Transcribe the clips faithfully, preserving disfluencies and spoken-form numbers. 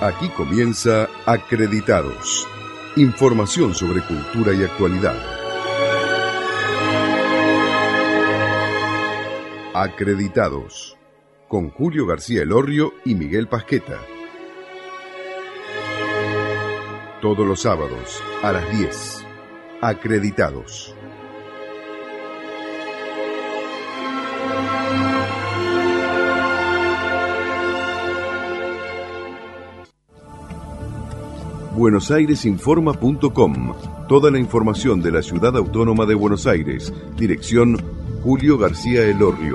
Aquí comienza Acreditados. Información sobre cultura y actualidad. Acreditados. Con Julio García Elorrio y Miguel Pasqueta. Todos los sábados a las diez. Acreditados. buenos aires informa punto com. Toda la información de la Ciudad Autónoma de Buenos Aires. Dirección Julio García Elorrio.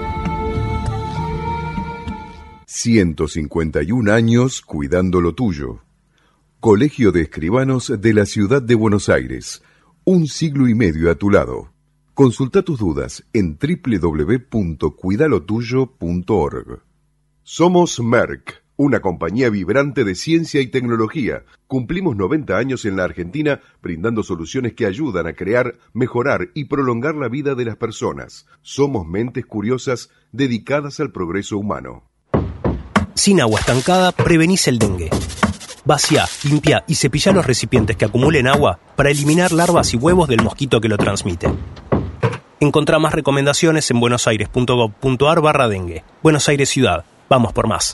ciento cincuenta y un años cuidando lo tuyo. Colegio de Escribanos de la Ciudad de Buenos Aires. Un siglo y medio a tu lado. Consulta tus dudas en doble u doble u doble u punto cuidalotuyo punto org. Somos Merck, una compañía vibrante de ciencia y tecnología. Cumplimos noventa años en la Argentina brindando soluciones que ayudan a crear, mejorar y prolongar la vida de las personas. Somos mentes curiosas dedicadas al progreso humano. Sin agua estancada, prevenís el dengue. Vacía, limpia y cepilla los recipientes que acumulen agua para eliminar larvas y huevos del mosquito que lo transmite. Encontrá más recomendaciones en buenosaires punto gov punto ar barra dengue. Buenos Aires Ciudad. Vamos por más.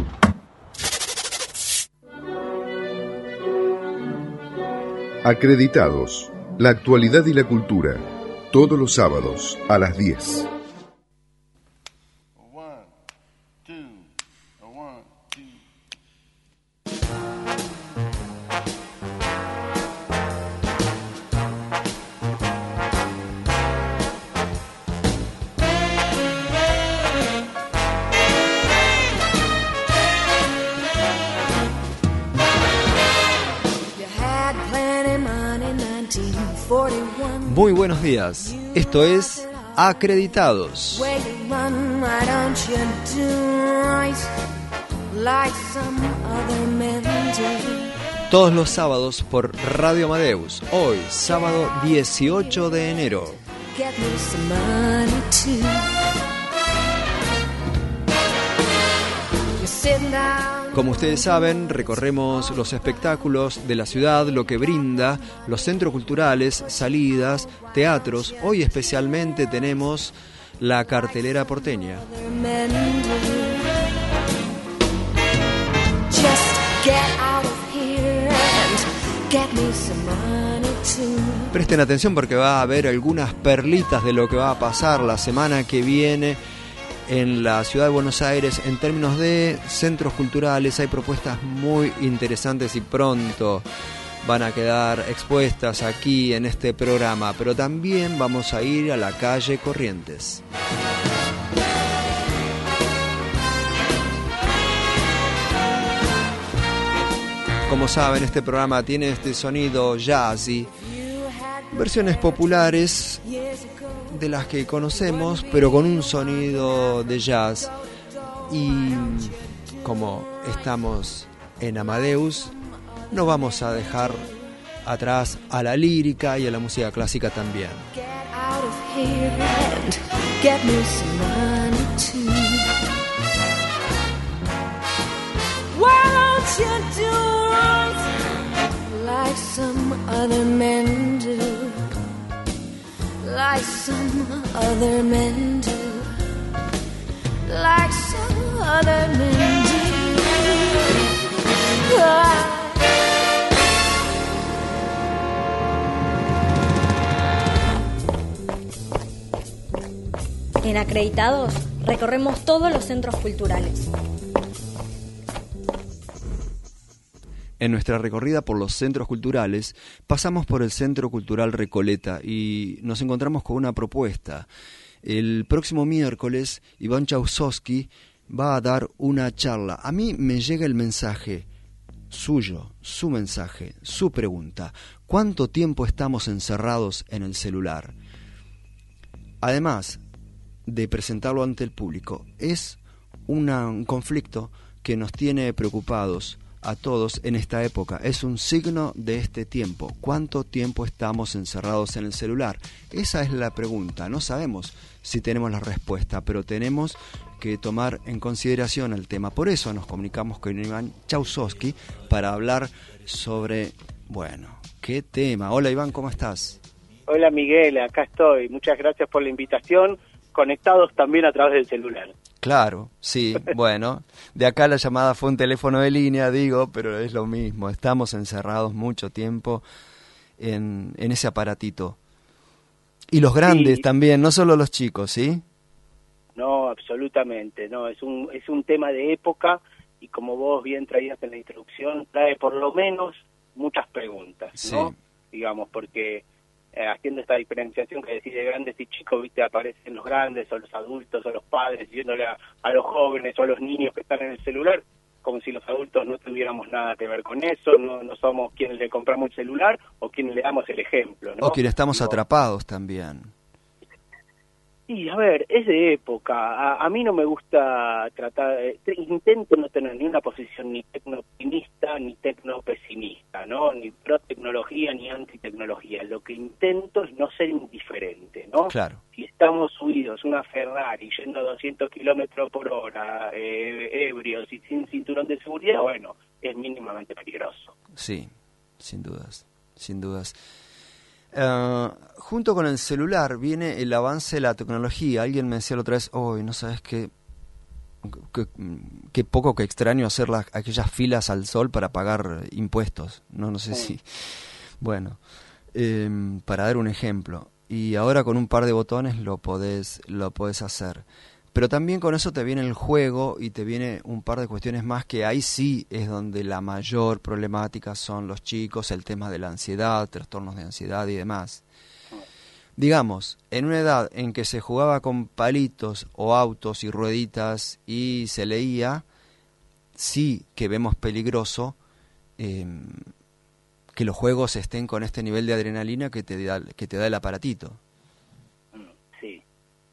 Acreditados. La actualidad y la cultura. Todos los sábados a las diez. Muy buenos días, esto es Acreditados. Todos los sábados por Radio Amadeus, hoy, sábado dieciocho de enero. Como ustedes saben, recorremos los espectáculos de la ciudad, lo que brinda, los centros culturales, salidas, teatros. Hoy especialmente tenemos la cartelera porteña. Presten atención porque va a haber algunas perlitas de lo que va a pasar la semana que viene en la ciudad de Buenos Aires en términos de centros culturales. Hay propuestas muy interesantes y pronto van a quedar expuestas aquí en este programa, pero también vamos a ir a la calle Corrientes. Como saben, este programa tiene este sonido jazzy, versiones populares de las que conocemos, pero con un sonido de jazz. Y como estamos en Amadeus, no vamos a dejar atrás a la lírica y a la música clásica también. Like some other men do, like some other men do, like some other men do. Ah. En Acreditados recorremos todos los centros culturales. En nuestra recorrida por los centros culturales, pasamos por el Centro Cultural Recoleta y nos encontramos con una propuesta. El próximo miércoles, Iván Chausowski va a dar una charla. A mí me llega el mensaje suyo, su mensaje, su pregunta. ¿Cuánto tiempo estamos encerrados en el celular? Además de presentarlo ante el público, es una, un conflicto que nos tiene preocupados a todos en esta época. Es un signo de este tiempo. ¿Cuánto tiempo estamos encerrados en el celular? Esa es la pregunta. No sabemos si tenemos la respuesta, pero tenemos que tomar en consideración el tema. Por eso nos comunicamos con Iván Chaussowski para hablar sobre, bueno, ¿qué tema? Hola Iván, ¿cómo estás? Hola Miguel, acá estoy. Muchas gracias por la invitación. Conectados también a través del celular. Claro, sí, bueno, de acá la llamada fue un teléfono de línea, digo, pero es lo mismo, estamos encerrados mucho tiempo en, en ese aparatito. Y los grandes sí. También, no solo los chicos, ¿sí? No, absolutamente, no, es un es un tema de época y como vos bien traías en la introducción, trae por lo menos muchas preguntas, ¿no? Sí. Digamos, porque eh, haciendo esta diferenciación que decís de grandes y chicos, viste, aparecen los grandes o los adultos o los padres, yéndole a, a los jóvenes o a los niños que están en el celular, como si los adultos no tuviéramos nada que ver con eso, no, no somos quienes le compramos el celular o quienes le damos el ejemplo, ¿no? O quienes estamos Digo, atrapados también. Sí, a ver, es de época. A, a mí no me gusta tratar, eh, intento no tener ni una posición ni tecno-optimista ni tecno-pesimista, ¿no? Ni pro-tecnología ni anti-tecnología. Lo que intento es no ser indiferente, ¿no? Claro. Si estamos subidos una Ferrari yendo a doscientos kilómetros por hora, eh, ebrios y sin cinturón de seguridad, bueno, es mínimamente peligroso. Sí, sin dudas, sin dudas. Uh, junto con el celular viene el avance de la tecnología. Alguien me decía la otra vez, oh, no sabes qué, qué, qué poco que extraño hacer las, aquellas filas al sol para pagar impuestos. No, no sé sí. si... Bueno, eh, para dar un ejemplo. Y ahora con un par de botones lo podés, lo podés hacer. Pero también con eso te viene el juego y te viene un par de cuestiones más que ahí sí es donde la mayor problemática son los chicos, el tema de la ansiedad, trastornos de ansiedad y demás. Digamos, en una edad en que se jugaba con palitos o autos y rueditas y se leía, sí que vemos peligroso eh, que los juegos estén con este nivel de adrenalina que te da, que te da el aparatito. Sí.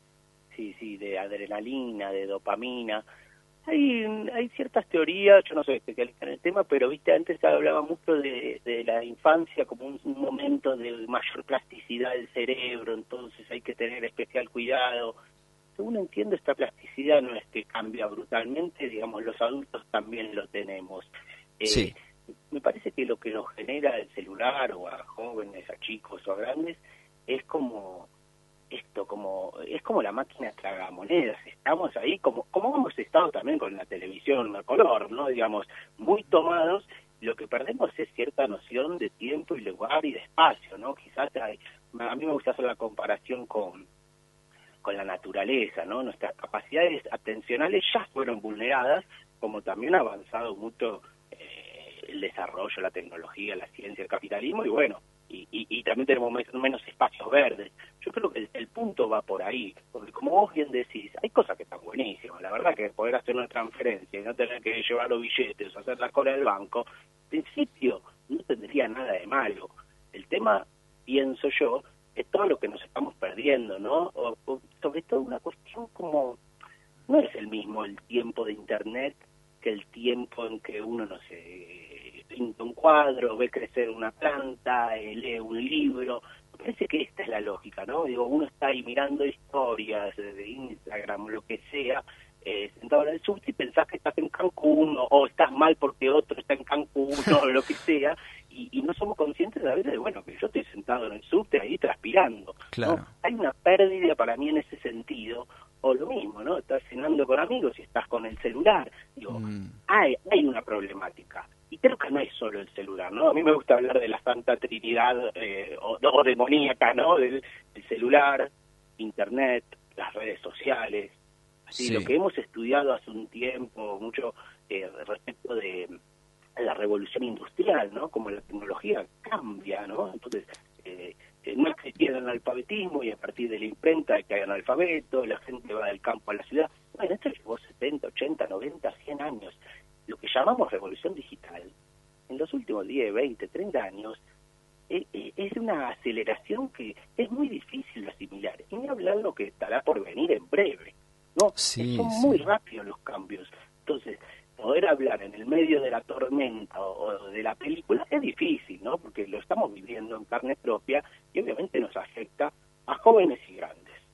Sí, sí, de adrenalina, de dopamina. Hay hay ciertas teorías, yo no soy especialista en el tema, pero viste, antes se hablaba mucho de, de la infancia como un, un momento de mayor plasticidad del cerebro, entonces hay que tener especial cuidado. Según entiendo, esta plasticidad no es que cambia brutalmente, digamos, los adultos también lo tenemos. Eh, sí. Me parece que lo que nos genera el celular, o a jóvenes, a chicos o a grandes, es como... esto como es como la máquina tragamonedas, estamos ahí como como hemos estado también con la televisión a color, no digamos, muy tomados. Lo que perdemos es cierta noción de tiempo y lugar y de espacio, no quizás hay, a mí me gusta hacer la comparación con con la naturaleza, no nuestras capacidades atencionales ya fueron vulneradas, como también ha avanzado mucho eh, el desarrollo, la tecnología, la ciencia, el capitalismo, y bueno, Y, y, y también tenemos menos espacios verdes. Yo creo que el, el punto va por ahí, porque como vos bien decís, hay cosas que están buenísimas. La verdad que poder hacer una transferencia y no tener que llevar los billetes o hacer la cola del banco, en principio no tendría nada de malo. El tema, pienso yo, es todo lo que nos estamos perdiendo, ¿no? O, o sobre todo una cuestión como, no es el mismo el tiempo de Internet que el tiempo en que uno, no sé, pinta un cuadro, ve crecer una planta, eh, lee un libro. Me parece que esta es la lógica, ¿no? Digo, uno está ahí mirando historias de Instagram, lo que sea, eh, sentado en el subte y pensás que estás en Cancún, o, o estás mal porque otro está en Cancún, o lo que sea, y, y no somos conscientes a veces de, bueno, que yo estoy sentado en el subte ahí transpirando. Claro. ¿No? Hay una pérdida para mí en ese sentido, o lo mismo, ¿no? Estás cenando con amigos y estás con el celular. Digo, mm. hay, hay una problemática. Y creo que no es solo el celular, ¿no? A mí me gusta hablar de la santa trinidad eh, o, o demoníaca, ¿no? Del, del celular, Internet, las redes sociales. Así, sí. Lo que hemos estudiado hace un tiempo, mucho eh, respecto de la revolución industrial, ¿no? Como la tecnología cambia, ¿no? Entonces, eh, no existía el analfabetismo y a partir de la imprenta que hay analfabeto, la gente va del campo a la ciudad. Bueno, esto llevó setenta, ochenta, noventa, cien años. Lo que llamamos revolución digital, en los últimos diez, veinte, treinta años, es, es una aceleración que es muy difícil de asimilar. Y ni hablar lo que estará por venir en breve, ¿no? Sí, Son sí. muy rápidos los cambios. Entonces, poder hablar en el medio de la tormenta o, o de la película es difícil, ¿no? Porque lo estamos viviendo en carne propia y obviamente nos afecta a jóvenes y grandes.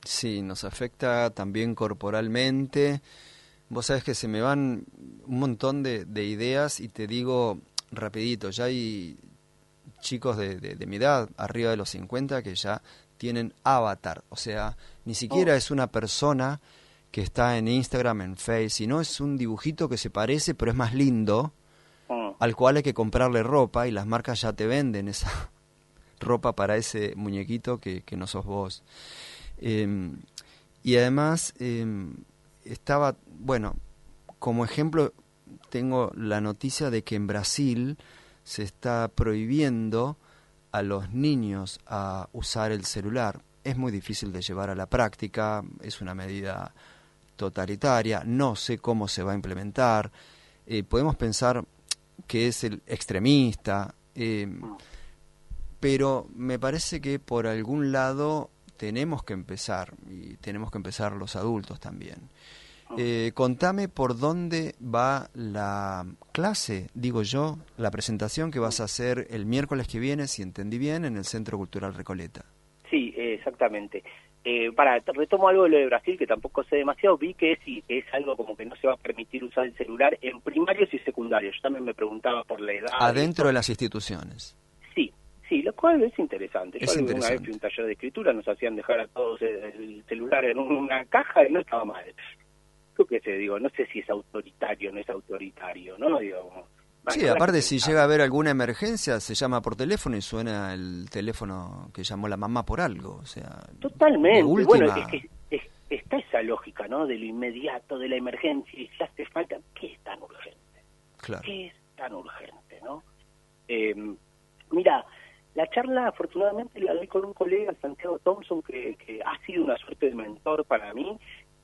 Sí, nos afecta también corporalmente. Vos sabés que se me van un montón de, de ideas y te digo rapidito, ya hay chicos de, de, de mi edad, arriba de los cincuenta, que ya tienen avatar, o sea, ni siquiera Oh. es una persona que está en Instagram, en Face, sino es un dibujito que se parece, pero es más lindo, Mm. al cual hay que comprarle ropa y las marcas ya te venden esa ropa para ese muñequito que, que no sos vos. Eh, y además, eh, estaba, bueno, como ejemplo, tengo la noticia de que en Brasil se está prohibiendo a los niños a usar el celular. Es muy difícil de llevar a la práctica, es una medida totalitaria, no sé cómo se va a implementar. Eh, podemos pensar que es el extremista, eh, pero me parece que por algún lado tenemos que empezar, y tenemos que empezar los adultos también. Eh, contame por dónde va la clase, digo yo, la presentación que vas a hacer el miércoles que viene, si entendí bien, en el Centro Cultural Recoleta. Sí, eh, exactamente. Eh, para, retomo algo de lo de Brasil, que tampoco sé demasiado, vi que sí, que es algo como que no se va a permitir usar el celular en primarios y secundarios. Yo también me preguntaba por la edad. Adentro de las instituciones. Sí, sí, lo cual es interesante. Yo Es alguna interesante. vez fui a un taller de escritura, nos hacían dejar a todos el, el celular en una caja y no estaba mal. Yo qué sé, digo, no sé si es autoritario o no es autoritario, ¿no? Digo, Sí, bueno, aparte que si pensar. llega a haber alguna emergencia, se llama por teléfono y suena el teléfono que llamó la mamá por algo, o sea... Totalmente. de última... Bueno, es que es, está esa lógica, ¿no? De lo inmediato, de la emergencia, y si hace falta, ¿qué es tan urgente? Claro. ¿Qué es tan urgente, no? Eh, mira, la charla afortunadamente la doy con un colega, Santiago Thompson, que, que ha sido una suerte de mentor para mí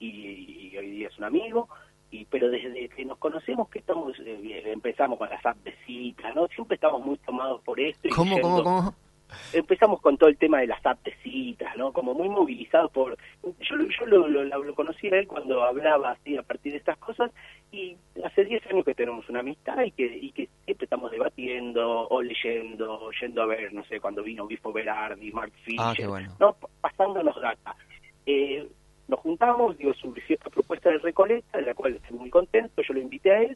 y, y hoy día es un amigo. Y, pero desde que nos conocemos que estamos eh, empezamos con las apps de cita, ¿no? Siempre estamos muy tomados por esto. Y ¿Cómo, yendo, cómo, cómo? Empezamos con todo el tema de las apps de citas, ¿no? Como muy movilizados por... Yo, yo lo, lo, lo conocí a él cuando hablaba así a partir de estas cosas y hace diez años que tenemos una amistad y que, y que siempre estamos debatiendo o leyendo, yendo a ver, no sé, cuando vino Bifo Berardi, Mark Fisher, Ah, qué bueno. ¿no? Pasándonos data. Eh, nos juntamos, digo, surgió esta propuesta de Recoleta, de la cual estoy muy contento, yo lo invité a él,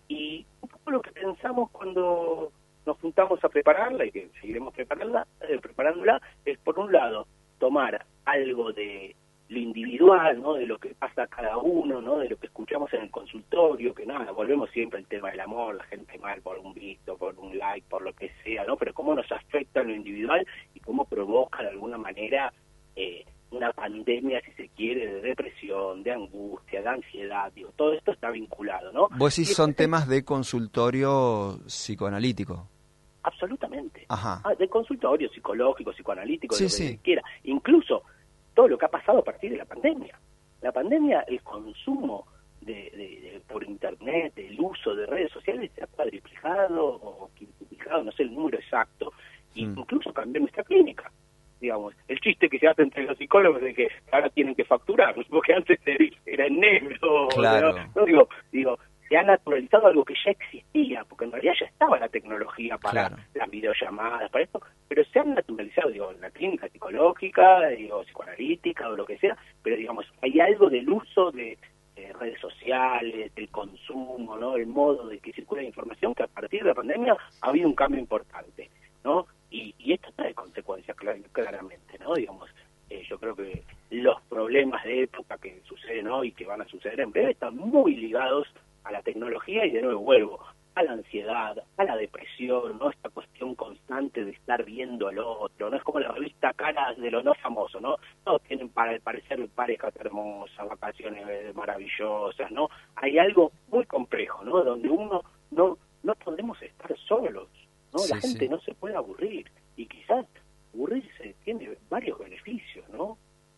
y un poco lo que pensamos cuando nos juntamos a prepararla, y que seguiremos preparándola, eh, preparándola, es por un lado, tomar algo de lo individual, ¿no? De lo que pasa a cada uno, ¿no? De lo que escuchamos en el consultorio, que nada, volvemos siempre al tema del amor, la gente mal por un visto, por un like, por lo que sea, ¿no? Pero cómo nos afecta en lo individual y cómo provoca de alguna manera... Eh, una pandemia, si se quiere, de depresión, de angustia, de ansiedad, digo, todo esto está vinculado, ¿no? Vos decís Y son este- temas de consultorio psicoanalítico. Absolutamente. Ajá. Ah, de consultorio psicológico, psicoanalítico, Sí, de lo que sí. se quiera. Incluso todo lo que ha pasado a partir de la pandemia. La pandemia, el consumo de, de- de- por internet, el uso de redes sociales se ha cuadriplicado o quintuplicado, no sé el número exacto, y Mm. incluso cambió nuestra clínica. Digamos, el chiste que se hace entre los psicólogos de que ahora tienen que facturar, porque antes era en negro. Claro. ¿no? No, digo, digo, se ha naturalizado algo que ya existía, porque en realidad ya estaba la tecnología para Claro. las videollamadas, para esto, pero se han naturalizado, digo, en la clínica psicológica, digo, psicoanalítica o lo que sea, pero digamos, hay algo del uso de eh, redes sociales, del consumo, ¿no? El modo de que circula la información, que a partir de la pandemia ha habido un cambio importante, ¿no? Y, y esto trae consecuencias clar- claramente, ¿no? Digamos, eh, yo creo que los problemas de época que suceden hoy y que van a suceder en breve están muy ligados a la tecnología y de nuevo vuelvo a la ansiedad, a la depresión, ¿no? Esta cuestión constante de estar viendo al otro, ¿no? Es como la revista Caras de los no famosos, ¿no? Todos tienen para el parecer parejas hermosas, vacaciones eh, maravillosas, ¿no? Hay algo muy complejo, ¿no? Donde uno no no podemos estar solos, ¿no? Sí, La gente sí. no se puede aburrir y quizás aburrirse tiene varios beneficios, ¿no?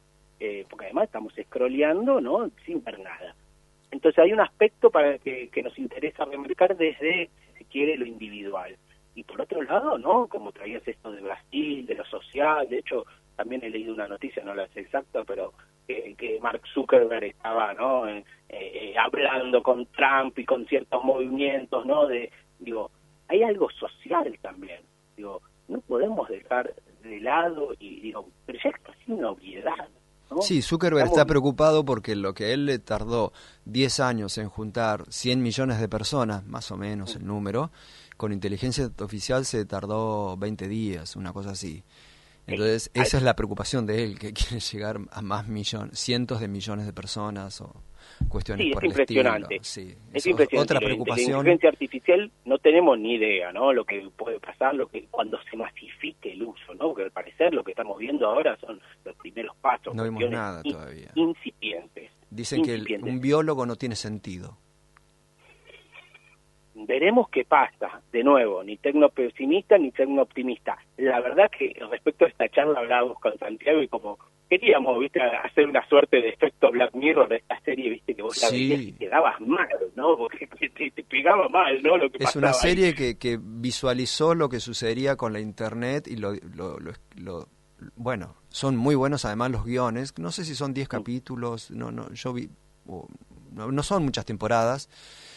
Eh, porque además estamos scrolleando, ¿no? Sin ver nada. Entonces hay un aspecto para que, que nos interesa remarcar desde, si se quiere, lo individual. Y por otro lado, ¿no? Como traías esto de Brasil, de lo social, de hecho, también he leído una noticia, no la sé exacta, pero que, que Mark Zuckerberg estaba, ¿no? Eh, eh, hablando con Trump y con ciertos movimientos, ¿no? De, digo, hay algo social también. Digo, no podemos dejar de lado y, digo, pero ya es casi una obviedad. ¿no? Sí, Zuckerberg Estamos... está preocupado porque lo que él le tardó diez años en juntar cien millones de personas, más o menos el número, con inteligencia artificial se tardó veinte días, una cosa así. Entonces, sí, esa es la preocupación de él, que quiere llegar a más millones, cientos de millones de personas o cuestiones sí, por es el impresionante. estilo. Sí, es es impresionante. otra La preocupación. inteligencia artificial no tenemos ni idea, ¿no? Lo que puede pasar, lo que cuando se masifique el uso, ¿no? Porque al parecer lo que estamos viendo ahora son los primeros pasos. No vimos nada in, todavía. Incipientes. Dicen incipientes. que el, un biólogo no tiene sentido. Veremos qué pasa, de nuevo, ni tecnopesimista ni tecnooptimista. La verdad que respecto a esta charla hablábamos con Santiago y como queríamos, viste, hacer una suerte de efecto Black Mirror de esta serie, viste, que vos la Sí. veías y quedabas mal, ¿no? Porque te, te pegaba mal, ¿no? Lo que Es pasaba una serie ahí. que, que visualizó lo que sucedería con la internet y lo, lo, lo, lo- bueno, son muy buenos además los guiones. No sé si son diez capítulos, no, no, yo vi, o- no, no son muchas temporadas.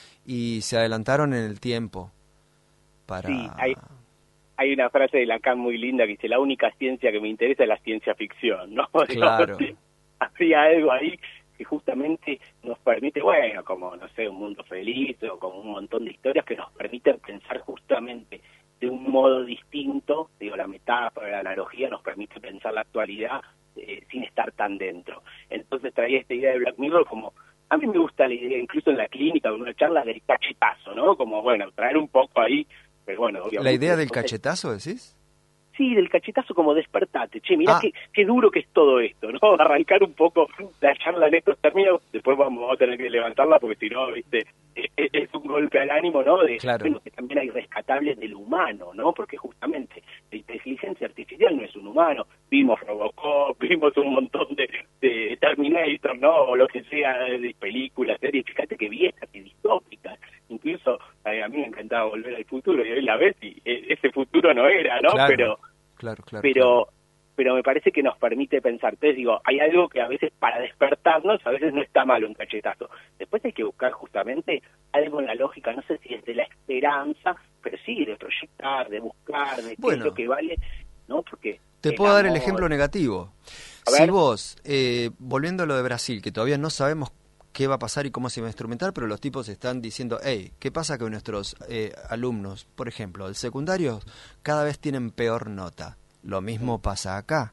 Y se adelantaron en el tiempo para... Sí, hay, hay una frase de Lacan muy linda que dice, la única ciencia que me interesa es la ciencia ficción, ¿no? Claro. Había algo ahí que justamente nos permite, bueno, como, no sé, un mundo feliz o como un montón de historias que nos permiten pensar justamente de un modo distinto, digo, la metáfora, la analogía nos permite pensar la actualidad eh, sin estar tan dentro. Entonces traía esta idea de Black Mirror como... A mí me gusta la idea, incluso en la clínica, en una charla del cachetazo, ¿no? Como, bueno, traer un poco ahí, pero bueno, obviamente... ¿La idea del entonces, cachetazo, decís? Sí, del cachetazo como despertate. Che, mirá Ah. qué, qué duro que es todo esto, ¿no? Arrancar un poco la charla en estos términos, después vamos a tener que levantarla porque si no, viste, es, es un golpe al ánimo, ¿no? De, Claro. bueno, que también hay rescatables del humano, ¿no? Porque justamente la inteligencia artificial no es un humano. Vimos Robocop, vimos un montón de, de Terminator, ¿no? O lo que sea de películas, series. Fíjate que viejas y distópicas. Incluso eh, a mí me encantaba Volver al Futuro y hoy la ves y eh, ese futuro no era, ¿no? Claro, Pero claro, claro. pero claro. pero me parece que nos permite pensar. Entonces digo, hay algo que a veces para despertarnos, a veces no está mal un cachetazo. Después hay que buscar justamente algo en la lógica, no sé si es de la esperanza, pero sí de proyectar, de buscar, de qué Bueno. es lo que vale, ¿no? Porque Te el puedo dar el amor- ejemplo negativo. A Si ver. vos, eh, volviendo a lo de Brasil, que todavía no sabemos qué va a pasar y cómo se va a instrumentar, pero los tipos están diciendo, hey, ¿qué pasa con nuestros eh, alumnos, por ejemplo, del secundario, cada vez tienen peor nota? Lo mismo pasa acá,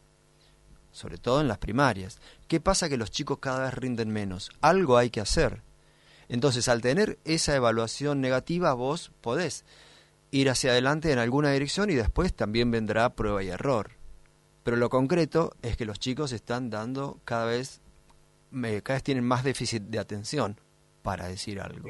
sobre todo en las primarias. ¿Qué pasa que los chicos cada vez rinden menos? Algo hay que hacer. Entonces, al tener esa evaluación negativa, vos podés ir hacia adelante en alguna dirección y después también vendrá prueba y error. Pero lo concreto es que los chicos están dando cada vez, eh, cada vez tienen más déficit de atención, para decir algo.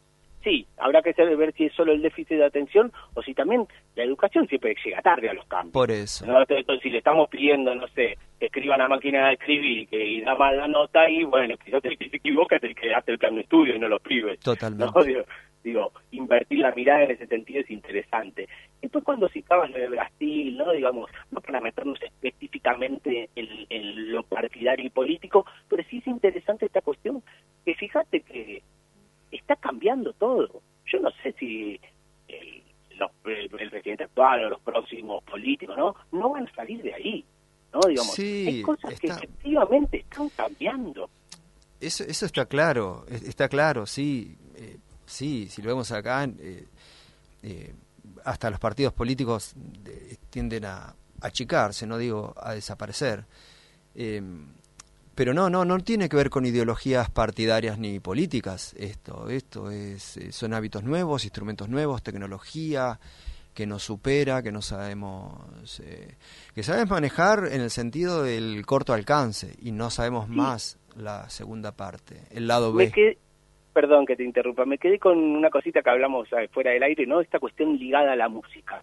Sí, habrá que saber ver si es solo el déficit de atención o si también la educación siempre llega tarde a los campos. Por eso. ¿No? Entonces, si le estamos pidiendo, no sé, que escriba la máquina de escribir y que y da mal la nota, y bueno, quizás el que se equivoca es el que hace el plan de estudio y no los pibes. Totalmente. ¿No? Digo, digo, invertir la mirada en ese sentido es interesante. Después cuando citabas lo de Brasil, ¿no? Digamos, no para meternos específicamente en, en lo partidario y político, pero sí es interesante esta cuestión, que fíjate que está cambiando todo. Yo no sé si el, los, el, el presidente actual o los próximos políticos, ¿no? No van a salir de ahí, ¿no? Digamos, Sí, hay cosas está- que efectivamente están cambiando. Eso, eso está claro, es- está claro, sí, eh, sí, si lo vemos acá, eh, eh, hasta los partidos políticos eh, tienden a achicarse, no digo a desaparecer. Eh, pero no, no, no tiene que ver con ideologías partidarias ni políticas esto, esto es, eh, son hábitos nuevos, instrumentos nuevos, tecnología que nos supera, que no sabemos, eh, que sabemos manejar en el sentido del corto alcance y no sabemos Sí. más la segunda parte, el lado Me B. quedé, perdón que te interrumpa, me quedé con una cosita que hablamos eh, fuera del aire, ¿no? Esta cuestión ligada a la música.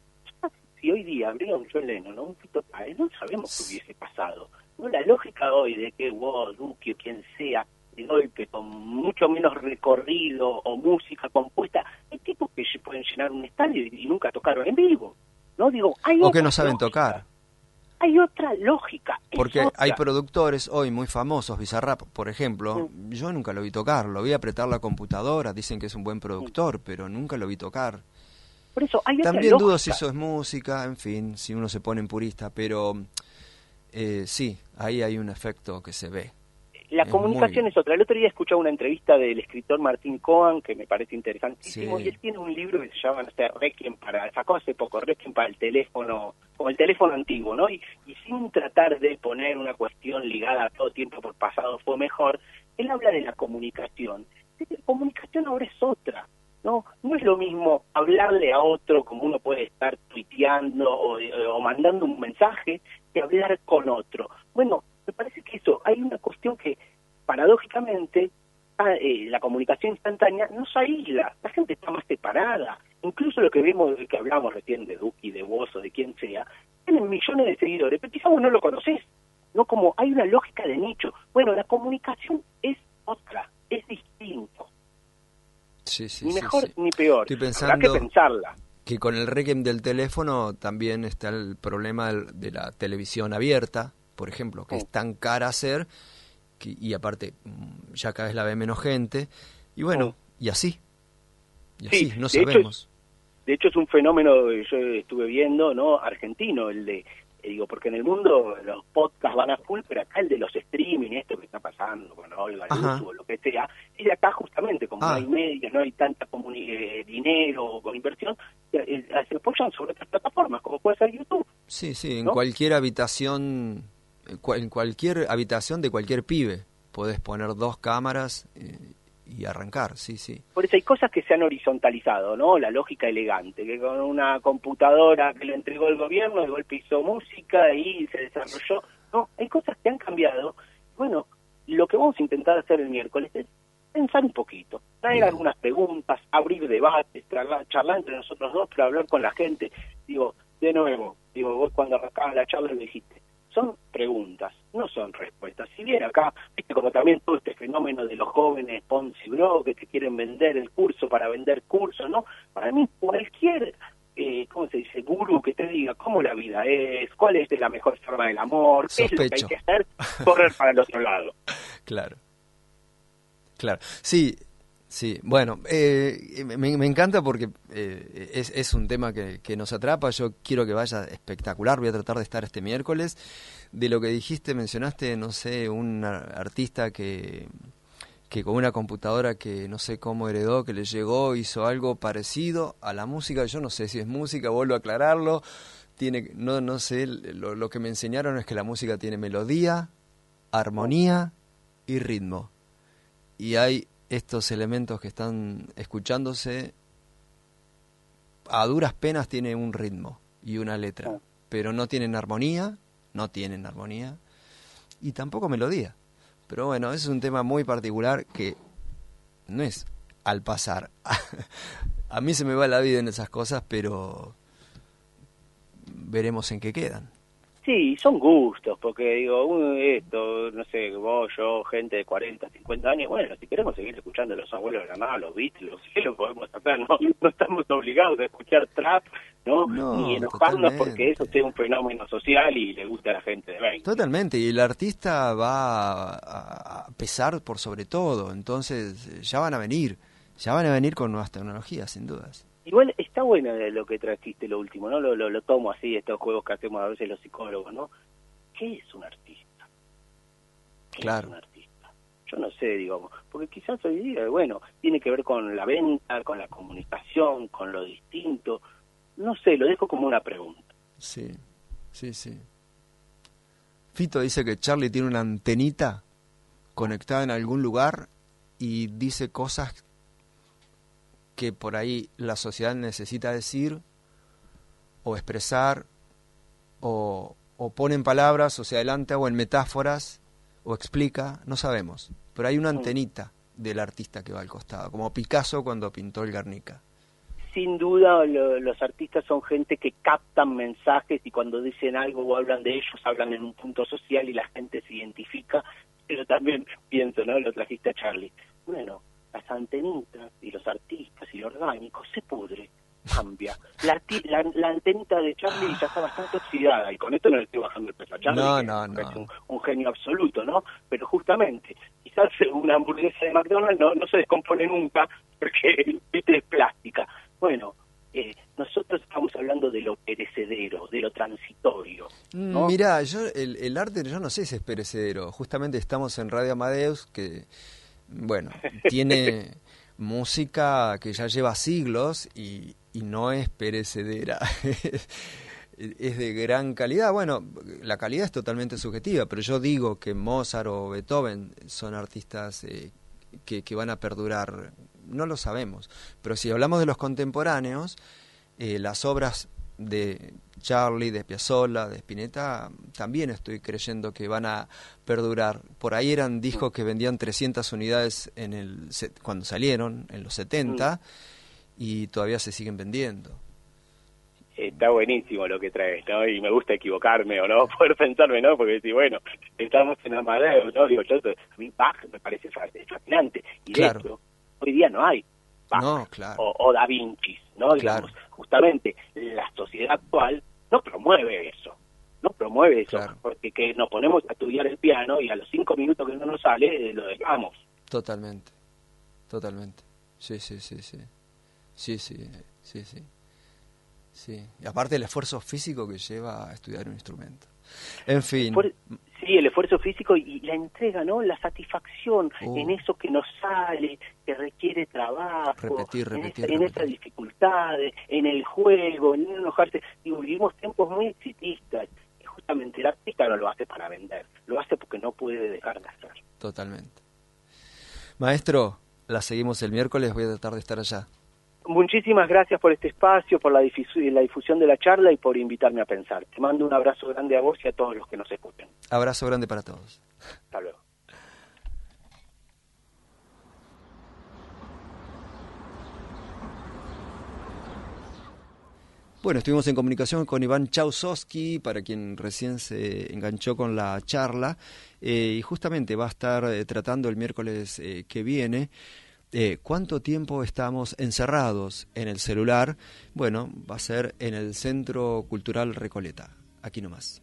Si hoy día habría un John Lennon, ¿no? Un Fito Páez, no sabemos qué hubiese pasado. ¿No? La lógica hoy de que vos, Duque o quien sea, de golpe con mucho menos recorrido o música compuesta, hay tipos que se pueden llenar un estadio y, y nunca tocaron en vivo. No digo, hay O otra que no saben lógica. tocar. Hay otra lógica. es Porque otra. hay productores hoy muy famosos, Bizarrap, por ejemplo, yo nunca lo vi tocar, lo vi apretar la computadora, dicen que es un buen productor, pero nunca lo vi tocar. Por eso hay otra También dudo lógica. si eso es música, en fin, si uno se pone en purista, pero eh, sí, ahí hay un efecto que se ve. La es comunicación muy... es otra. El otro día escuché una entrevista del escritor Martín Cohen, que me parece interesantísimo, Sí. y él tiene un libro que se llama, no sé, Requiem para, sacó hace poco, Requiem para el teléfono, como el teléfono antiguo, ¿no? Y, y sin tratar de poner una cuestión ligada a todo tiempo por pasado fue mejor, él habla de la comunicación. La comunicación ahora es otra, ¿no? No es lo mismo hablarle a otro como uno puede estar tuiteando o, o mandando un mensaje que hablar con otro. Bueno, me parece que eso, hay una cuestión que, paradójicamente, eh, la comunicación instantánea nos aísla, la gente está más separada, incluso lo que vemos, que hablamos recién de Duki, de vos o de quien sea, tienen millones de seguidores, pero quizás vos no lo conocés, no como hay una lógica de nicho. Bueno, la comunicación es otra, es distinto. Sí, sí, ni sí, mejor sí. ni peor, Estoy pensando habrá que pensarla. Que con el Requiem del teléfono también está el problema del- de la televisión abierta, por ejemplo, que Oh. es tan cara hacer, que, y aparte mm, ya cada vez la ve menos gente, y bueno, Oh. y así, y Sí, así, no de hecho sabemos. De hecho, es un fenómeno que yo estuve viendo, ¿no? Argentino, el de, eh, digo, porque en el mundo los podcasts van a full, pero acá el de los streaming, esto que está pasando con Olga Ajá. Luz o lo que sea, es de acá justamente, como Ah. no hay medios, no hay tanta comuni- eh, dinero o inversión, eh, eh, se apoyan sobre otras plataformas, como puede ser YouTube. Sí, sí, en ¿no? cualquier habitación, en cua- en cualquier habitación de cualquier pibe, podés poner dos cámaras eh, y arrancar, sí, sí. Por eso hay cosas que se han horizontalizado, ¿no? La lógica elegante, que con una computadora que le entregó el gobierno, de golpe hizo música y se desarrolló. No, hay cosas que han cambiado. Bueno, lo que vamos a intentar hacer el miércoles es pensar un poquito, traer Bien. algunas preguntas, abrir debates, charlar, charlar entre nosotros dos, pero hablar con la gente. Digo, de nuevo, digo, vos cuando arrancabas la charla lo dijiste, son preguntas, no son respuestas. Si bien acá, viste, como también todo este fenómeno de los jóvenes Ponzi Bro, que te quieren vender el curso para vender cursos, ¿no? Para mí cualquier, eh, ¿cómo se dice? Gurú que te diga cómo la vida es, cuál es la mejor forma del amor, qué es lo que hay Sospecho. que hacer, correr para el otro lado. Claro. Claro. Sí, sí. Bueno, eh, me, me encanta porque eh, es, es un tema que, que nos atrapa. Yo quiero que vaya espectacular. Voy a tratar de estar este miércoles. De lo que dijiste, mencionaste, no sé, un ar- artista que, que con una computadora que no sé cómo heredó, que le llegó, hizo algo parecido a la música. Yo no sé si es música, vuelvo a aclararlo. Tiene, no, no sé, lo, lo que me enseñaron es que la música tiene melodía, armonía y ritmo. Y hay estos elementos que están escuchándose, a duras penas tiene un ritmo y una letra, Oh. pero no tienen armonía, no tienen armonía y tampoco melodía. Pero bueno, ese es un tema muy particular que no es al pasar. A mí se me va la vida en esas cosas, pero veremos en qué quedan. Sí, son gustos, porque digo, uno, esto, no sé, vos, yo, gente de cuarenta, cincuenta años, bueno, si queremos seguir escuchando a los abuelos de la nada, los Beatles, sí lo podemos hacer, no, no estamos obligados a escuchar trap, ¿no? No, Ni enojarnos totalmente. porque eso sea un fenómeno social y le gusta a la gente de veinte. Totalmente, y el artista va a, a pesar por sobre todo, entonces ya van a venir, ya van a venir con nuevas tecnologías, sin dudas. Igual está bueno de lo que trajiste lo último, ¿no? Lo, lo, lo tomo así, estos juegos que hacemos a veces los psicólogos, ¿no? ¿Qué es un artista? ¿Qué Claro. es un artista? Yo no sé, digamos, porque quizás hoy día, bueno, tiene que ver con la venta, con la comunicación, con lo distinto. No sé, lo dejo como una pregunta. Sí, sí, sí. Fito dice que Charlie tiene una antenita conectada en algún lugar y dice cosas que por ahí la sociedad necesita decir o expresar o, o pone en palabras o se adelanta o en metáforas o explica, no sabemos. Pero hay una antenita del artista que va al costado, como Picasso cuando pintó el Guernica. Sin duda lo, los artistas son gente que captan mensajes y cuando dicen algo o hablan de ellos, hablan en un punto social y la gente se identifica, pero también pienso, ¿no? Lo trajiste a Charlie. Bueno, las antenitas y los artistas y lo orgánico se pudre, cambia. La, arti- la, la antenita de Charlie ya está bastante oxidada y con esto no le estoy bajando el peso a Charlie, No, que no, es no. un, un genio absoluto, ¿no? Pero justamente, quizás una hamburguesa de McDonald's no, no se descompone nunca porque ¿viste? Es plástica. Bueno, eh, nosotros estamos hablando de lo perecedero, de lo transitorio, ¿no? ¿no? Mirá, yo el, el arte, yo no sé si es perecedero. Justamente estamos en Radio Amadeus, que, bueno, tiene música que ya lleva siglos y, y no es perecedera. Es de gran calidad. Bueno, la calidad es totalmente subjetiva, pero yo digo que Mozart o Beethoven son artistas eh, que, que van a perdurar. No lo sabemos, pero si hablamos de los contemporáneos, eh, las obras de Charlie, de Piazzolla, de Spinetta, también estoy creyendo que van a perdurar. Por ahí eran discos que vendían trescientas unidades en el cuando salieron, en los setenta, y todavía se siguen vendiendo. Está buenísimo lo que traes, ¿no? Y me gusta equivocarme o no, poder pensarme, ¿no? Porque si, bueno, estamos en Amadeus, ¿no? Digo, yo, a mí Bach me parece fascinante. Y claro. de hecho, hoy día no hay Bach no, claro. o, o Da Vinci, ¿no? Digamos, claro. Justamente la sociedad actual no promueve eso, no promueve eso, claro. porque que nos ponemos a estudiar el piano y a los cinco minutos que no nos sale, eh, lo dejamos. Totalmente, totalmente. Sí, sí, sí, sí. Sí, sí, sí, sí. Sí, y aparte el esfuerzo físico que lleva a estudiar un instrumento. En fin. Por, sí, el esfuerzo físico y la entrega, ¿no? La satisfacción uh. en eso que nos sale, que requiere trabajo. Repetir, repetir, en, esa, en esas dificultades, en el juego, en no enojarse. Digo, vivimos tiempos muy exitistas. Y justamente el artista no lo hace para vender, lo hace porque no puede dejar de hacer. Totalmente. Maestro, la seguimos el miércoles, voy a tratar de estar allá. Muchísimas gracias por este espacio, por la, difusión, la difusión de la charla y por invitarme a pensar. Te mando un abrazo grande a vos y a todos los que nos escuchan. Abrazo grande para todos. Hasta luego. Bueno, estuvimos en comunicación con Iván Chausovsky, para quien recién se enganchó con la charla, eh, y justamente va a estar eh, tratando el miércoles eh, que viene Eh, ¿cuánto tiempo estamos encerrados en el celular? Bueno, va a ser en el Centro Cultural Recoleta, aquí nomás.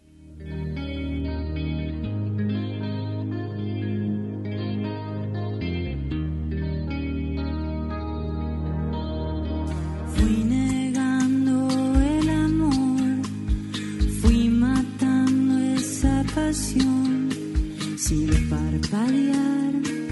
Fui negando el amor, fui matando esa pasión sin parpadear.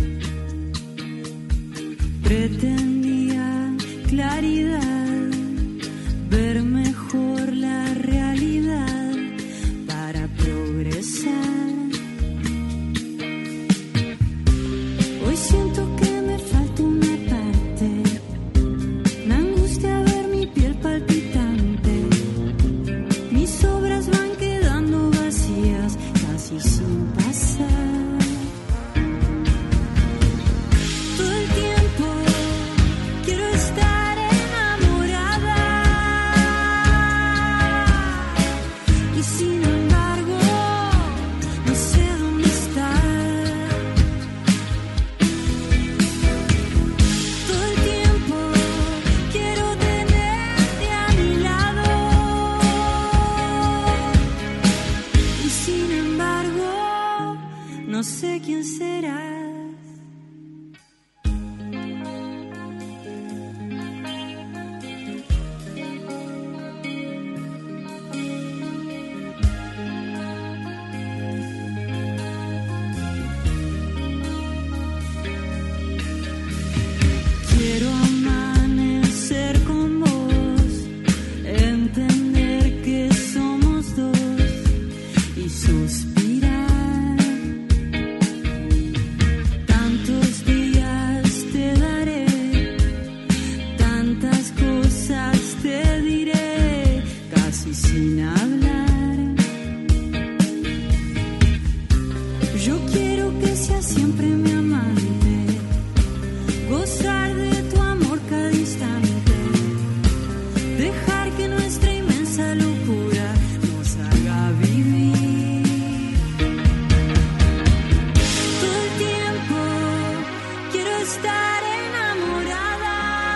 Pretendía claridad, ver mejor la realidad para progresar. Hoy siento que me falta una parte, me angustia ver mi piel palpitante. Mis obras van quedando vacías, casi sin pasar. No sé quién serás. Quiero amanecer con vos, entender que somos dos y suspirar. Sin hablar, yo quiero que seas siempre mi amante, gozar de tu amor cada instante, dejar que nuestra inmensa locura nos haga vivir. Todo el tiempo quiero estar enamorada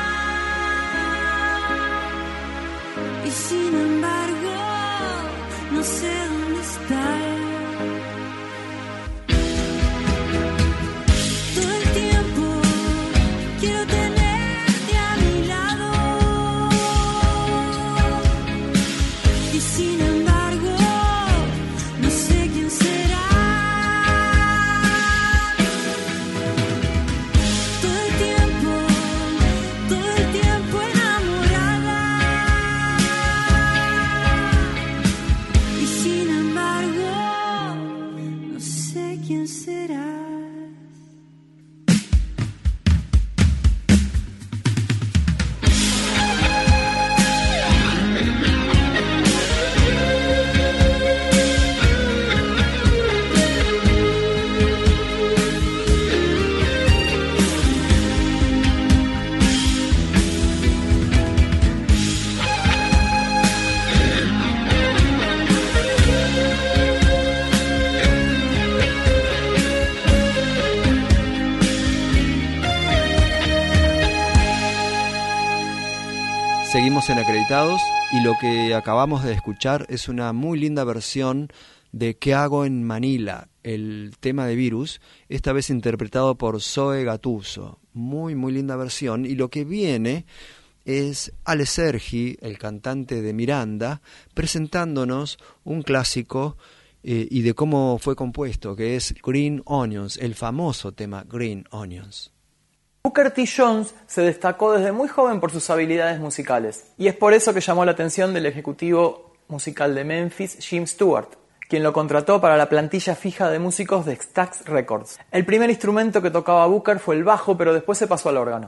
y sin embargo no sé dónde estar. Todo el tiempo quiero tener Seguimos en Acreditados y lo que acabamos de escuchar es una muy linda versión de ¿Qué hago en Manila?, el tema de Virus, esta vez interpretado por Zoe Gattuso. Muy, muy linda versión. Y lo que viene es Ale Sergi, el cantante de Miranda, presentándonos un clásico eh, y de cómo fue compuesto, que es Green Onions, el famoso tema Green Onions. Booker T. Jones se destacó desde muy joven por sus habilidades musicales, y es por eso que llamó la atención del ejecutivo musical de Memphis, Jim Stewart, quien lo contrató para la plantilla fija de músicos de Stax Records. El primer instrumento que tocaba Booker fue el bajo, pero después se pasó al órgano.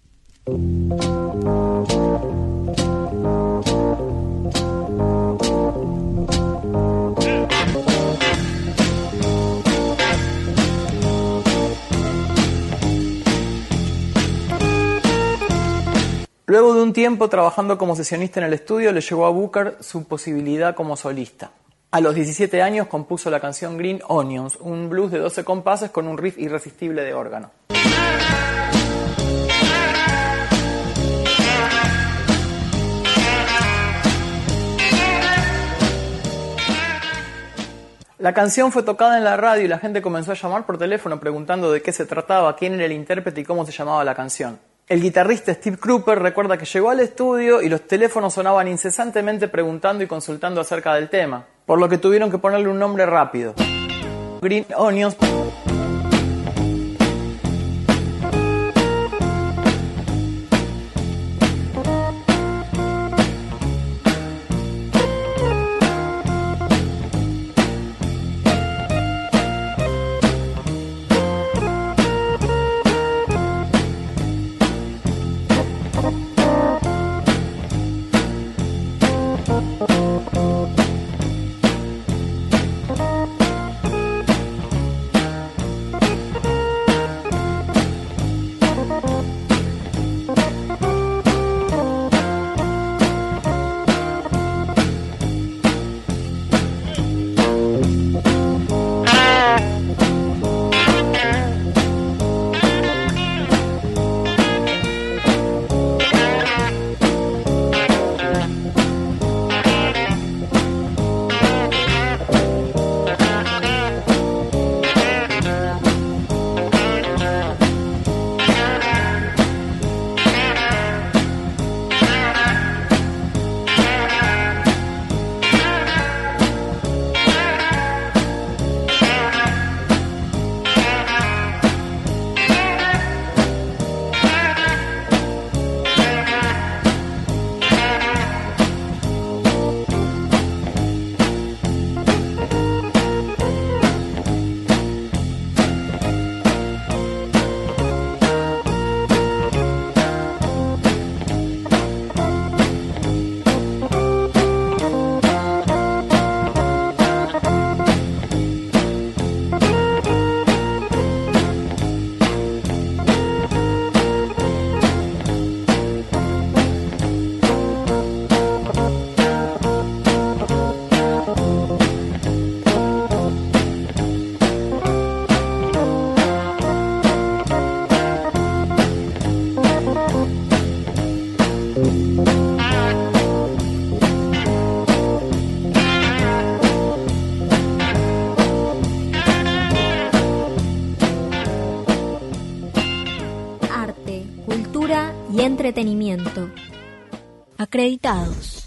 Luego de un tiempo trabajando como sesionista en el estudio, le llegó a Booker su posibilidad como solista. A los diecisiete años compuso la canción Green Onions, un blues de doce compases con un riff irresistible de órgano. La canción fue tocada en la radio y la gente comenzó a llamar por teléfono preguntando de qué se trataba, quién era el intérprete y cómo se llamaba la canción. El guitarrista Steve Cropper recuerda que llegó al estudio y los teléfonos sonaban incesantemente preguntando y consultando acerca del tema, por lo que tuvieron que ponerle un nombre rápido: Green Onions. Entretenimiento. Acreditados.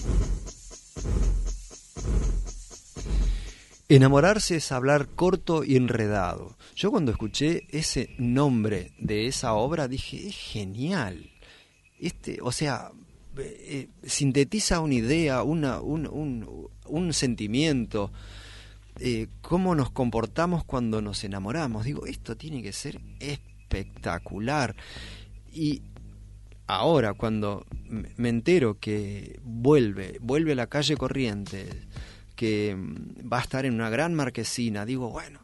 Enamorarse es hablar corto y enredado. Yo cuando escuché ese nombre de esa obra dije, es genial. Este, o sea, eh, sintetiza una idea, una, un, un, un sentimiento. Eh, cómo nos comportamos cuando nos enamoramos. Digo, esto tiene que ser espectacular. Y ahora, cuando me entero que vuelve, vuelve a la calle Corrientes, que va a estar en una gran marquesina, digo, bueno,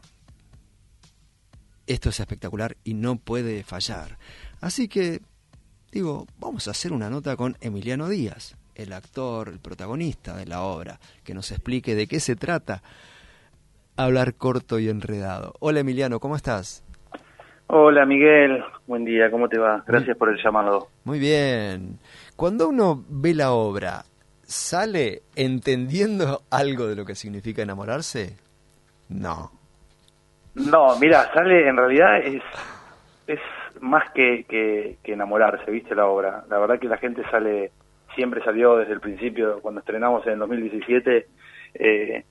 esto es espectacular y no puede fallar. Así que, digo, vamos a hacer una nota con Emiliano Díaz, el actor, el protagonista de la obra, que nos explique de qué se trata hablar corto y enredado. Hola Emiliano, ¿cómo estás? Hola Miguel, Buen día, ¿cómo te va? Gracias por el llamado. Muy bien. Cuando uno ve la obra, ¿sale entendiendo algo de lo que significa enamorarse? No. No, mira, sale, en realidad es es más que, que, que enamorarse, ¿viste la obra? La verdad que la gente sale, siempre salió desde el principio, cuando estrenamos en el dos mil diecisiete, eh,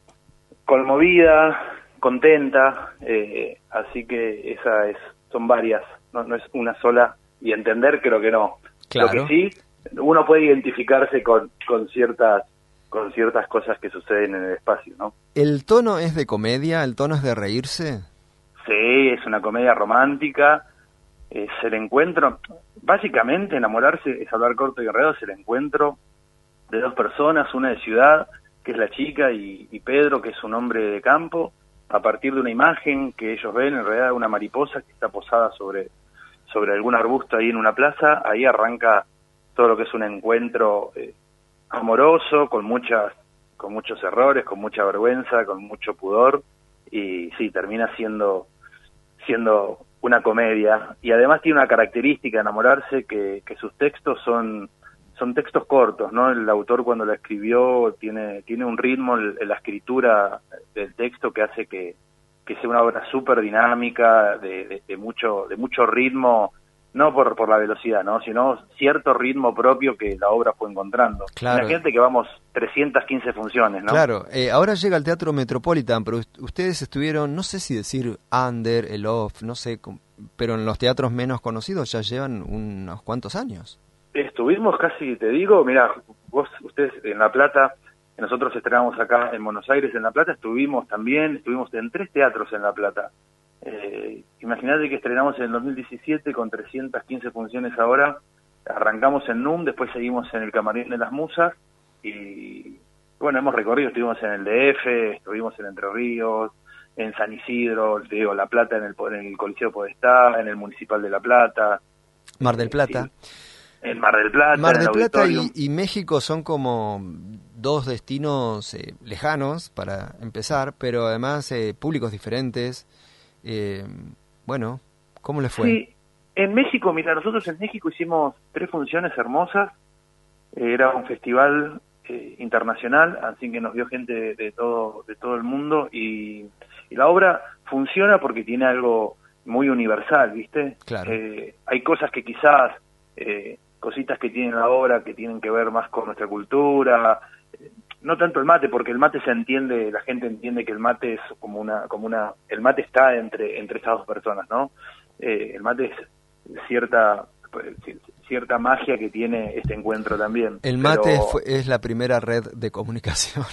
conmovida, contenta, eh, así que esa es, son varias, no, no es una sola, y entender creo que no. Claro. Lo que sí, uno puede identificarse con, con ciertas con ciertas cosas que suceden en el espacio, ¿no? ¿El tono es de comedia? ¿El tono es de reírse? Sí, es una comedia romántica, es el encuentro, básicamente enamorarse es hablar corto y enredado, es el encuentro de dos personas, una de ciudad, que es la chica, y, y Pedro, que es un hombre de campo, a partir de una imagen que ellos ven, en realidad una mariposa que está posada sobre, sobre algún arbusto ahí en una plaza, ahí arranca todo lo que es un encuentro eh, amoroso, con muchas, con muchos errores, con mucha vergüenza, con mucho pudor, y sí, termina siendo, siendo una comedia, y además tiene una característica, enamorarse, que, que sus textos son, son textos cortos, ¿no? El autor cuando la escribió tiene, tiene un ritmo en la escritura del texto que hace que, que sea una obra súper dinámica, de, de, de mucho, de mucho ritmo, no por, por la velocidad, ¿no? Sino cierto ritmo propio que la obra fue encontrando. Claro. Imagínate que vamos trescientas quince funciones, ¿no? Claro, eh, ahora llega al Teatro Metropolitan, pero ustedes estuvieron, no sé si decir under, el off, no sé, pero en los teatros menos conocidos ya llevan unos cuantos años. Estuvimos casi, te digo, mira, vos, ustedes en La Plata, nosotros estrenamos acá en Buenos Aires, en La Plata, estuvimos también, estuvimos en tres teatros en La Plata. Eh, Imagínate que estrenamos en el dos mil diecisiete con trescientas quince funciones ahora, arrancamos en N U M, después seguimos en el Camarín de las Musas, y bueno, hemos recorrido, estuvimos en el D F, estuvimos en Entre Ríos, en San Isidro, te digo, La Plata en el, en el Coliseo Podestá, en el Municipal de La Plata. Mar del Plata. Eh, en Mar del Plata, Mar en del el Plata y, Auditorium. y México son como dos destinos eh, lejanos para empezar, pero además eh, públicos diferentes. Eh, bueno, ¿cómo les fue? Sí, en México, mira, nosotros en México hicimos tres funciones hermosas, eh, era un festival eh, internacional, así que nos vio gente de, de todo de todo el mundo, y, y la obra funciona porque tiene algo muy universal, ¿viste? Claro. Eh, hay cosas que quizás, eh, cositas que tiene la obra que tienen que ver más con nuestra cultura, no tanto el mate, porque el mate se entiende, la gente entiende que el mate es como una, como una, el mate está entre, entre estas dos personas, ¿no? Eh, el mate es cierta, cierta magia que tiene este encuentro también. El mate pero... fue, es la primera red de comunicación.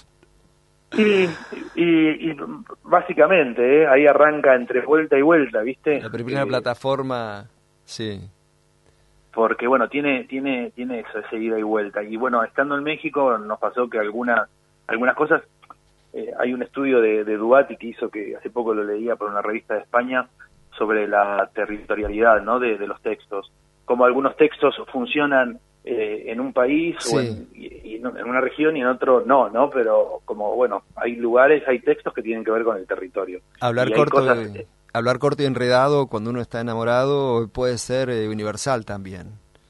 Y, y, y básicamente, ¿eh? Ahí arranca entre vuelta y vuelta, ¿viste? La primera eh, plataforma, sí. Porque bueno, tiene tiene tiene eso, ese ida y vuelta. Y bueno, estando en México nos pasó que algunas algunas cosas, eh, hay un estudio de, de Duati que hizo, que hace poco lo leía por una revista de España, sobre la territorialidad, ¿no? de, de los textos. Como algunos textos funcionan eh, en un país, sí, o en, y, y en una región, y en otro no, ¿no? Pero como, bueno, hay lugares, hay textos que tienen que ver con el territorio. Hablar y corto cosas, de... Hablar corto y enredado cuando uno está enamorado puede ser eh, universal también.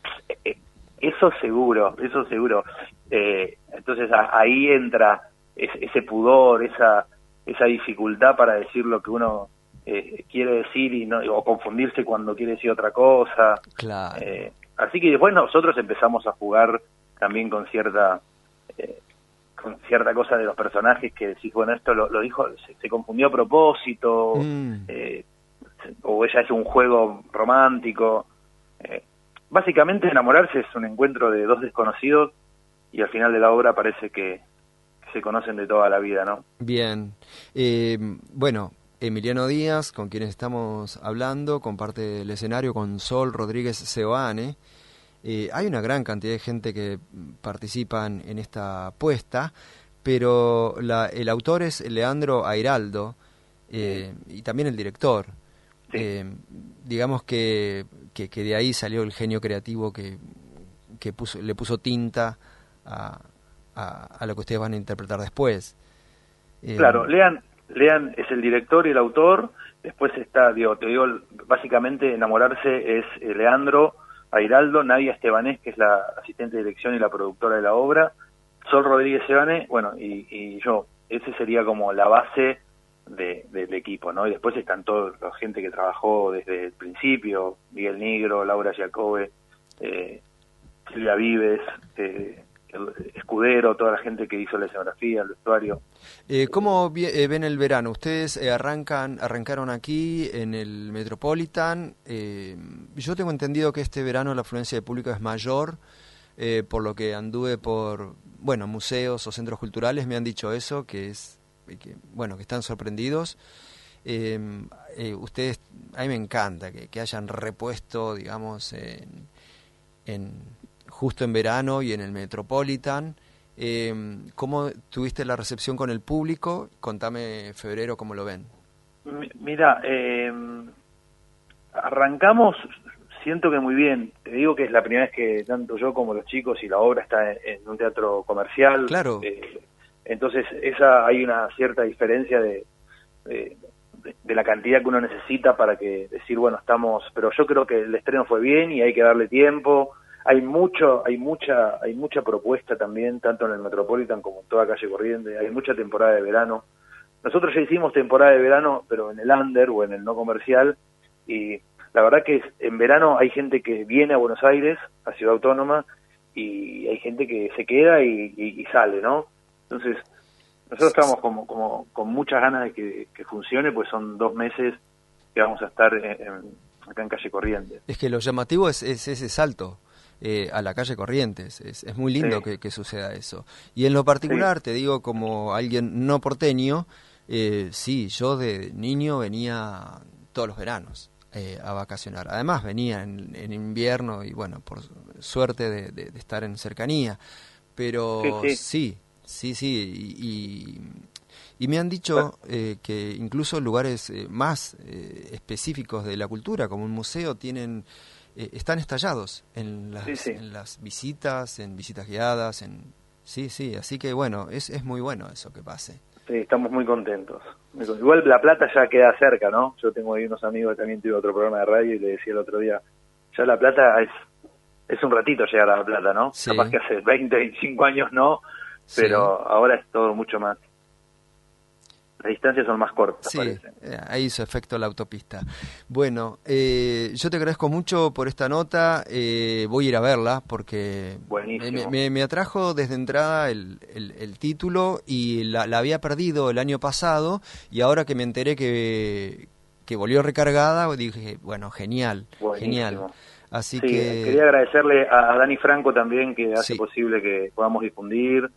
Eso seguro, eso seguro. Eh, entonces a, ahí entra ese, ese pudor, esa esa dificultad para decir lo que uno eh, quiere decir, y no, o confundirse cuando quiere decir otra cosa. Claro. Eh, así que después nosotros empezamos a jugar también con cierta... Eh, con cierta cosa de los personajes que decís, bueno, esto lo, lo dijo, se, se confundió a propósito, mm. eh, o ella es un juego romántico. Eh, básicamente enamorarse es un encuentro de dos desconocidos, y al final de la obra parece que, que se conocen de toda la vida, ¿no? Bien. Eh, bueno, Emiliano Díaz, con quien estamos hablando, comparte el escenario con Sol Rodríguez Seoane. Eh, hay una gran cantidad de gente que participan en esta puesta, pero la, el autor es Leandro Airaldo, eh, y también el director. Sí. Eh, digamos que, que, que de ahí salió el genio creativo que, que puso, le puso tinta a, a, a lo que ustedes van a interpretar después. Eh, claro, Lean, Lean es el director y el autor. Después está, digo, te digo, básicamente enamorarse es eh, Leandro Airaldo, Nadia Estebanés, que es la asistente de dirección y la productora de la obra, Sol Rodríguez Sebane, bueno, y, y yo. Ese sería como la base de, del equipo, ¿no? Y después están toda la gente que trabajó desde el principio, Miguel Nigro, Laura Giacobbe, eh, Silvia Vives, eh, Escudero, toda la gente que hizo la escenografía, el vestuario. Eh, ¿Cómo vi, eh, ven el verano? Ustedes eh, arrancan, arrancaron aquí en el Metropolitan. Eh, yo tengo entendido que este verano la afluencia de público es mayor, eh, por lo que anduve por, bueno, museos o centros culturales, me han dicho eso, que es, que, bueno, que están sorprendidos. Eh, eh, ustedes, a mí me encanta que, que hayan repuesto, digamos, en, en justo en verano y en el Metropolitan. Eh, ¿Cómo tuviste la recepción con el público? Contame febrero cómo lo ven. Mira, eh, arrancamos, siento que muy bien. Te digo que es la primera vez que tanto yo como los chicos y la obra está en, en un teatro comercial. Claro. Eh, entonces esa hay una cierta diferencia de, de, de la cantidad que uno necesita para que decir, bueno, estamos... Pero yo creo que el estreno fue bien y hay que darle tiempo. Hay mucho, hay mucha, hay mucha propuesta también, tanto en el Metropolitan como en toda Calle Corriente. Hay mucha temporada de verano. Nosotros ya hicimos temporada de verano, pero en el under o en el no comercial, y la verdad que en verano hay gente que viene a Buenos Aires, a Ciudad Autónoma, y hay gente que se queda y, y, y sale, ¿no? Entonces, nosotros estamos como, como con muchas ganas de que, que funcione, pues son dos meses que vamos a estar en, en, acá en Calle Corrientes. Es que lo llamativo es, es ese salto. Eh, a la calle Corrientes, es, es muy lindo sí. que, que suceda eso. Y en lo particular, sí. te digo, como alguien no porteño, eh, sí, yo de niño venía todos los veranos eh, a vacacionar. Además venía en, en invierno y bueno, por suerte de, de, de estar en cercanía. Pero sí, sí, sí, sí, sí y, y, y me han dicho eh, que incluso lugares eh, más eh, específicos de la cultura, como un museo, tienen... Eh, están estallados en las, sí, sí. en las visitas, en visitas guiadas, en sí, sí, así que bueno, es, es muy bueno eso que pase. Sí, estamos muy contentos. Igual La Plata ya queda cerca, ¿no? Yo tengo ahí unos amigos que también tuve otro programa de radio y le decía el otro día, ya La Plata es es un ratito llegar a La Plata, ¿no? Sí. Capaz que hace veinte, veinticinco años no, pero sí. ahora es todo mucho más. Las distancias son más cortas, sí, parece. Ahí hizo efecto la autopista. Bueno, eh, yo te agradezco mucho por esta nota. Eh, voy a ir a verla porque me, me, me atrajo desde entrada el, el, el título y la, la había perdido el año pasado y ahora que me enteré que, que volvió recargada, dije, bueno, genial, Buenísimo. genial. Así sí, que... Quería agradecerle a, a Dani Franco también que hace sí. posible que podamos difundir.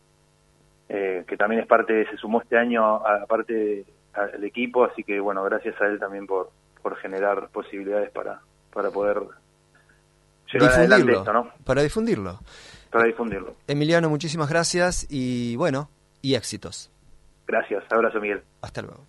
Eh, que también es parte, se sumó este año aparte al equipo, así que bueno, gracias a él también por, por generar posibilidades para, para poder llevar adelante esto, ¿no? Para difundirlo. Para difundirlo. Emiliano, muchísimas gracias y bueno, y éxitos. Gracias, abrazo Miguel. Hasta luego.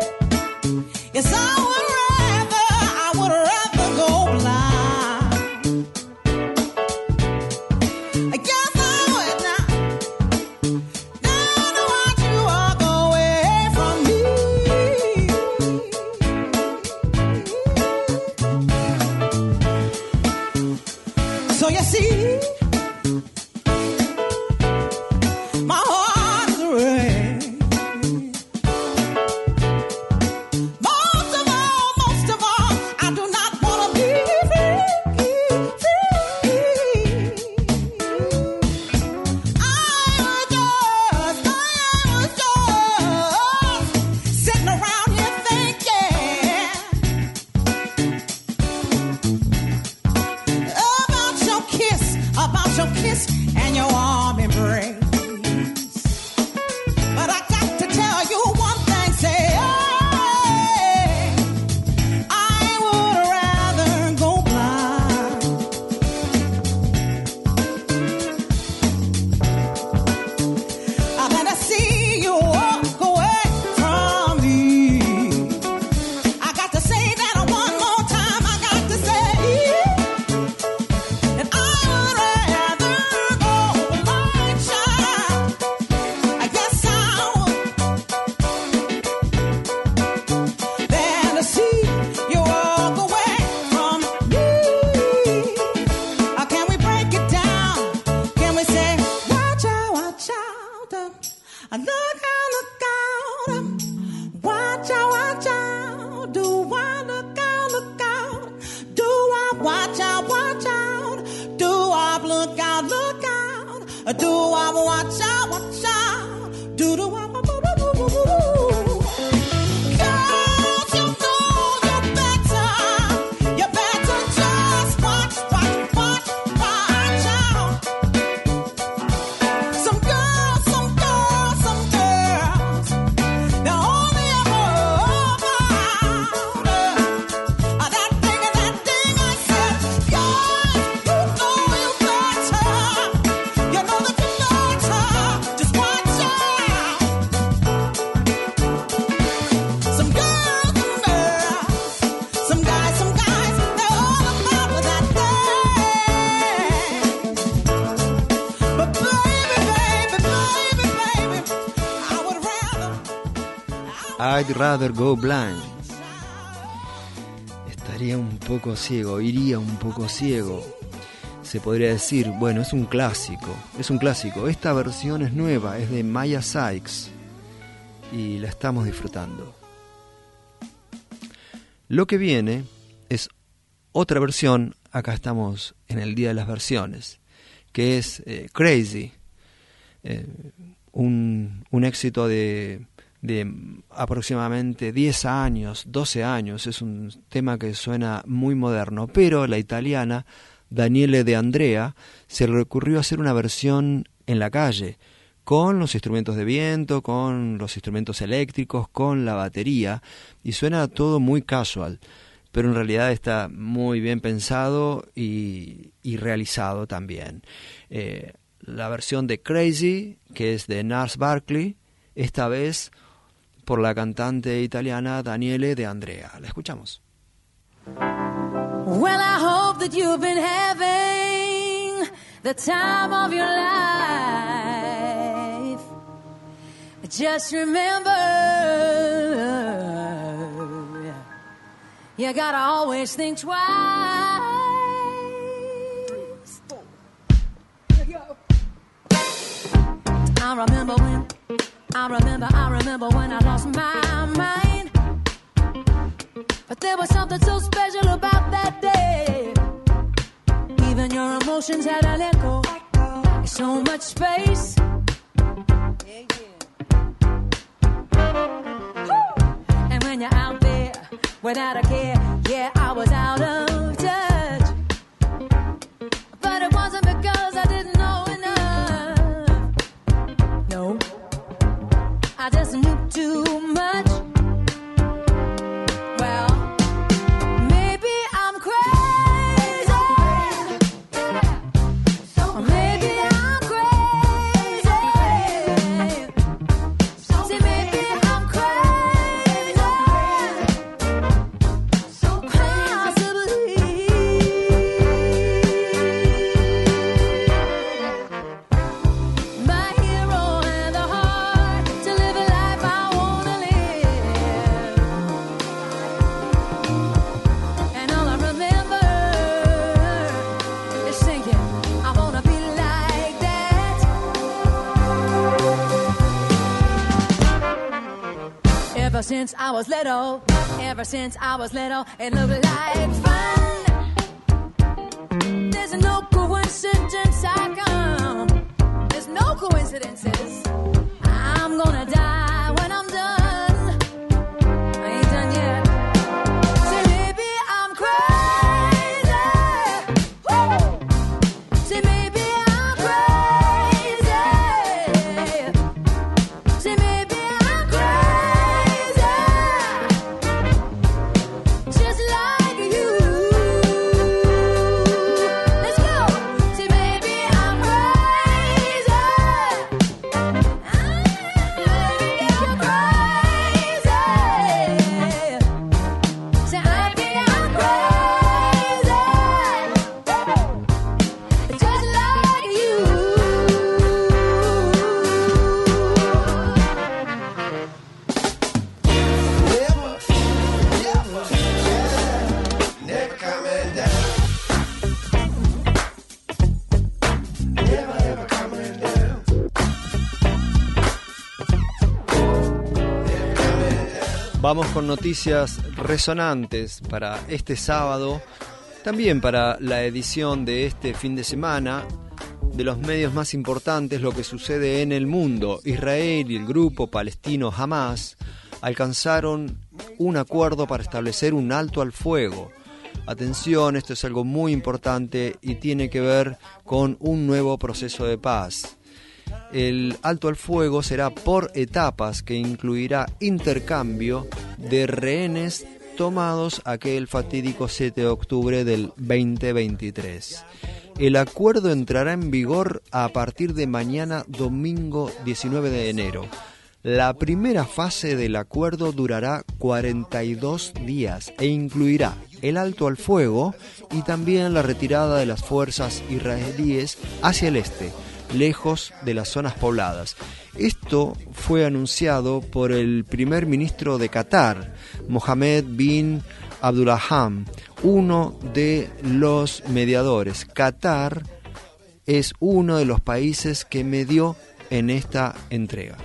Yes, I would rather, I would rather go blind Look out, look out. Watch out, watch out. Do I look out, look out? Do I watch out, watch out? Do I look out, look out? Do I watch out, watch out? Do do I? I'd rather go blind. Estaría un poco ciego, iría un poco ciego. Se podría decir, bueno, es un clásico, es un clásico. Esta versión es nueva, es de Maya Sykes y la estamos disfrutando. Lo que viene es otra versión, acá estamos en el día de las versiones, que es eh, Crazy, eh, un, un éxito de... de aproximadamente diez años, doce años, es un tema que suena muy moderno, pero la italiana Daniele De Andrea se le ocurrió hacer una versión en la calle, con los instrumentos de viento, con los instrumentos eléctricos, con la batería, y suena todo muy casual, pero en realidad está muy bien pensado y, y realizado también. Eh, la versión de Crazy, que es de Gnarls Barkley, esta vez por la cantante italiana Daniele De Andrea. La escuchamos. Well, I hope that you've been having the time of your life. Just remember, you gotta always think twice. I remember when I remember, I remember when I lost my mind. But there was something so special about that day. Even your emotions had an echo. So much space. Yeah, yeah. And when you're out there without a care, yeah, I was out of touch. But it wasn't because I didn't know enough. No, I just knew too much. Well, maybe I'm crazy, or maybe I'm crazy. See, maybe I'm crazy, possibly. My hero had the heart to live a life I wanna live, and all I remember is thinking I wanna be like that. Ever since I was little, ever since I was little, it looked like fun. There's no coincidence I come. There's no coincidences. I'm gonna die when I'm done. I ain't done yet. Say maybe I'm crazy. Woo! Say maybe I'm crazy. Say maybe I'm crazy. Just like you. Let's go. Say maybe I'm crazy. Vamos con noticias resonantes para este sábado, también para la edición de este fin de semana de los medios más importantes, lo que sucede en el mundo. Israel y el grupo palestino Hamas alcanzaron un acuerdo para establecer un alto al fuego. Atención, esto es algo muy importante y tiene que ver con un nuevo proceso de paz. El alto al fuego será por etapas, que incluirá intercambio de rehenes tomados aquel fatídico siete de octubre del veinte veintitrés. El acuerdo entrará en vigor a partir de mañana, domingo diecinueve de enero. La primera fase del acuerdo durará cuarenta y dos días e incluirá el alto al fuego y también la retirada de las fuerzas israelíes hacia el este, lejos de las zonas pobladas. Esto fue anunciado por el primer ministro de Qatar, Mohammed bin Abdulrahman, uno de los mediadores. Qatar es uno de los países que medió en esta entrega.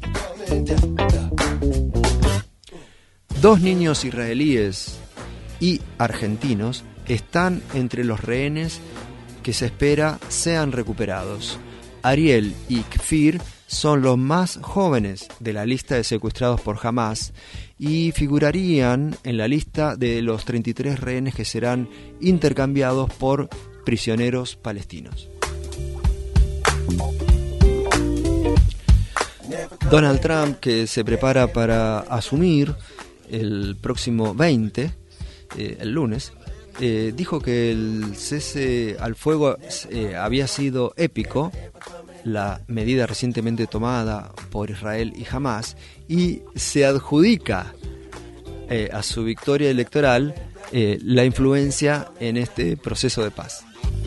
Dos niños israelíes y argentinos están entre los rehenes que se espera sean recuperados. Ariel y Kfir son los más jóvenes de la lista de secuestrados por Hamas y figurarían en la lista de los treinta y tres rehenes que serán intercambiados por prisioneros palestinos. Donald Trump, que se prepara para asumir el próximo veinte, eh, el lunes, eh, dijo que el cese al fuego eh, había sido épico, la medida recientemente tomada por Israel y Hamas, y se adjudica eh, a su victoria electoral eh, la influencia en este proceso de paz.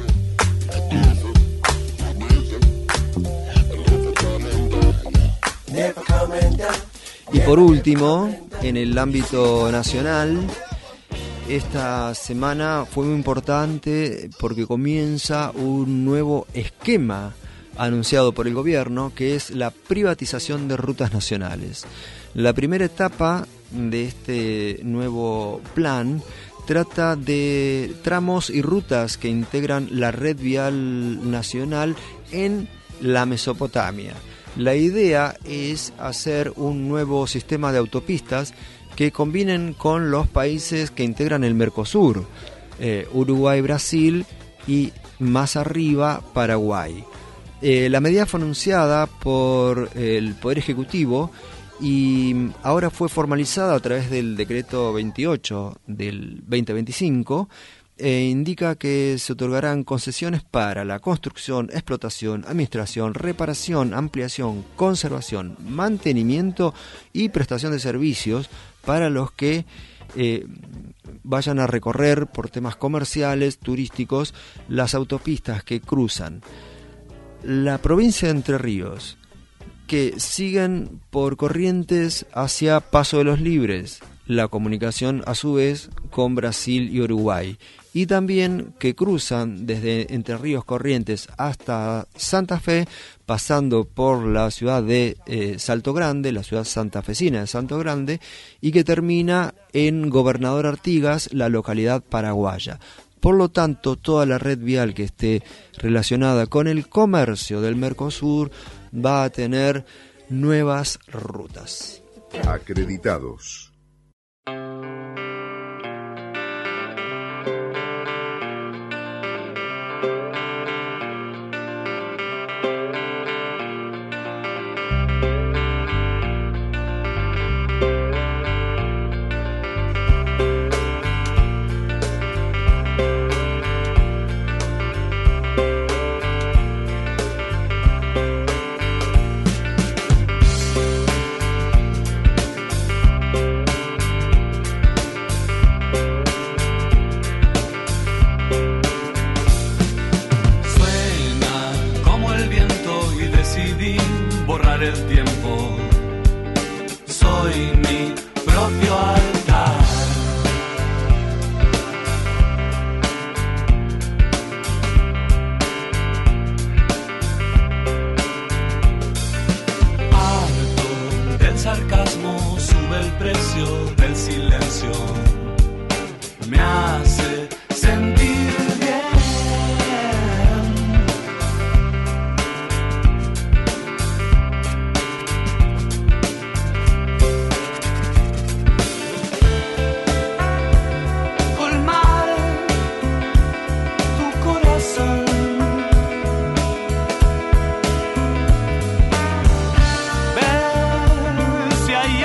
Y por último, en el ámbito nacional, esta semana fue muy importante porque comienza un nuevo esquema anunciado por el gobierno, que es la privatización de rutas nacionales. La primera etapa de este nuevo plan trata de tramos y rutas que integran la red vial nacional en la Mesopotamia. La idea es hacer un nuevo sistema de autopistas que combinen con los países que integran el Mercosur, eh, Uruguay, Brasil y más arriba Paraguay. Eh, la medida fue anunciada por el Poder Ejecutivo y ahora fue formalizada a través del decreto veintiocho del veinte veinticinco. E indica que se otorgarán concesiones para la construcción, explotación, administración, reparación, ampliación, conservación, mantenimiento y prestación de servicios para los que eh, vayan a recorrer por temas comerciales, turísticos, las autopistas que cruzan la provincia de Entre Ríos, que siguen por Corrientes hacia Paso de los Libres, la comunicación a su vez con Brasil y Uruguay, y también que cruzan desde Entre Ríos, Corrientes hasta Santa Fe, pasando por la ciudad de eh, Salto Grande, la ciudad santafesina de Salto Grande, y que termina en Gobernador Artigas, la localidad paraguaya. Por lo tanto, toda la red vial que esté relacionada con el comercio del Mercosur va a tener nuevas rutas. Acreditados. El tiempo, soy mi propio altar. Harto del sarcasmo, su sube el precio del silencio, me hace sentir bien. Colmar tu corazón, ver si hay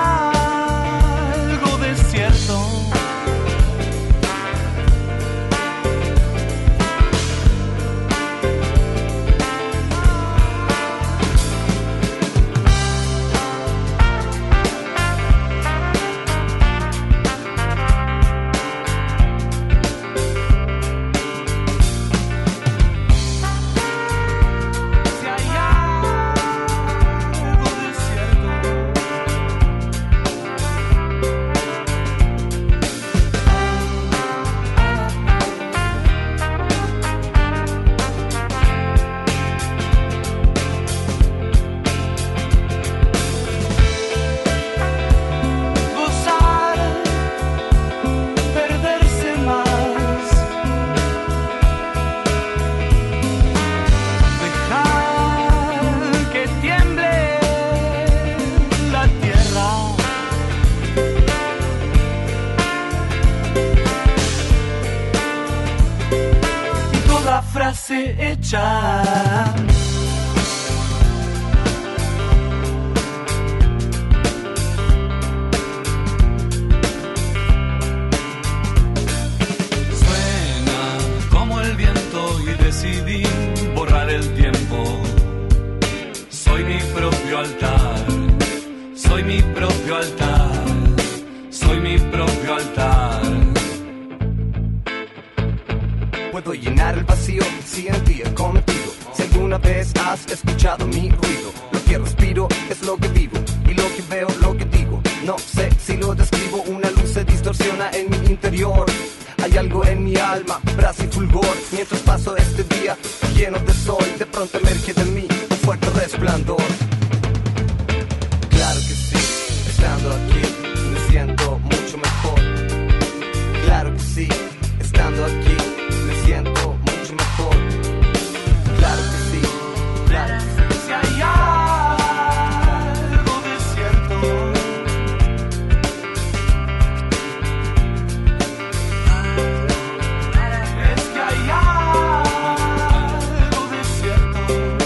algo desierto. Si hay algo desierto. Gozar, perderse más, dejar que tiemble la tierra. Y toda frase hecha suena como el viento y decidí borrar el tiempo. Soy mi propio altar, soy mi propio altar, soy mi propio altar. Puedo llenar el vacío si en ti he cometido. Si alguna vez has escuchado mi ruido, lo que respiro es lo que vivo y lo que veo, lo que digo. No sé si lo describo, una luz se distorsiona en mi interior. Hay algo en mi alma, brasa y fulgor. Mientras paso este día lleno de sol, de pronto emerge de mí un fuerte resplandor. Claro que sí, estando aquí me siento mucho mejor. Claro que sí, estando aquí me siento mucho mejor. Claro que sí, claro que sí. Si hay algo desierto, es que hay algo desierto.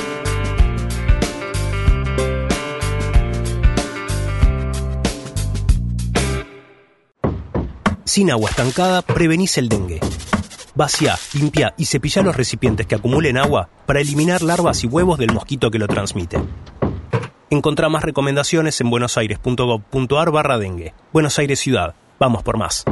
Sin agua estancada, prevenís el dengue. Vacía, limpia y cepilla los recipientes que acumulen agua para eliminar larvas y huevos del mosquito que lo transmite. Encontrá más recomendaciones en buenosaires.gov.ar barra dengue. Buenos Aires Ciudad. Vamos por más.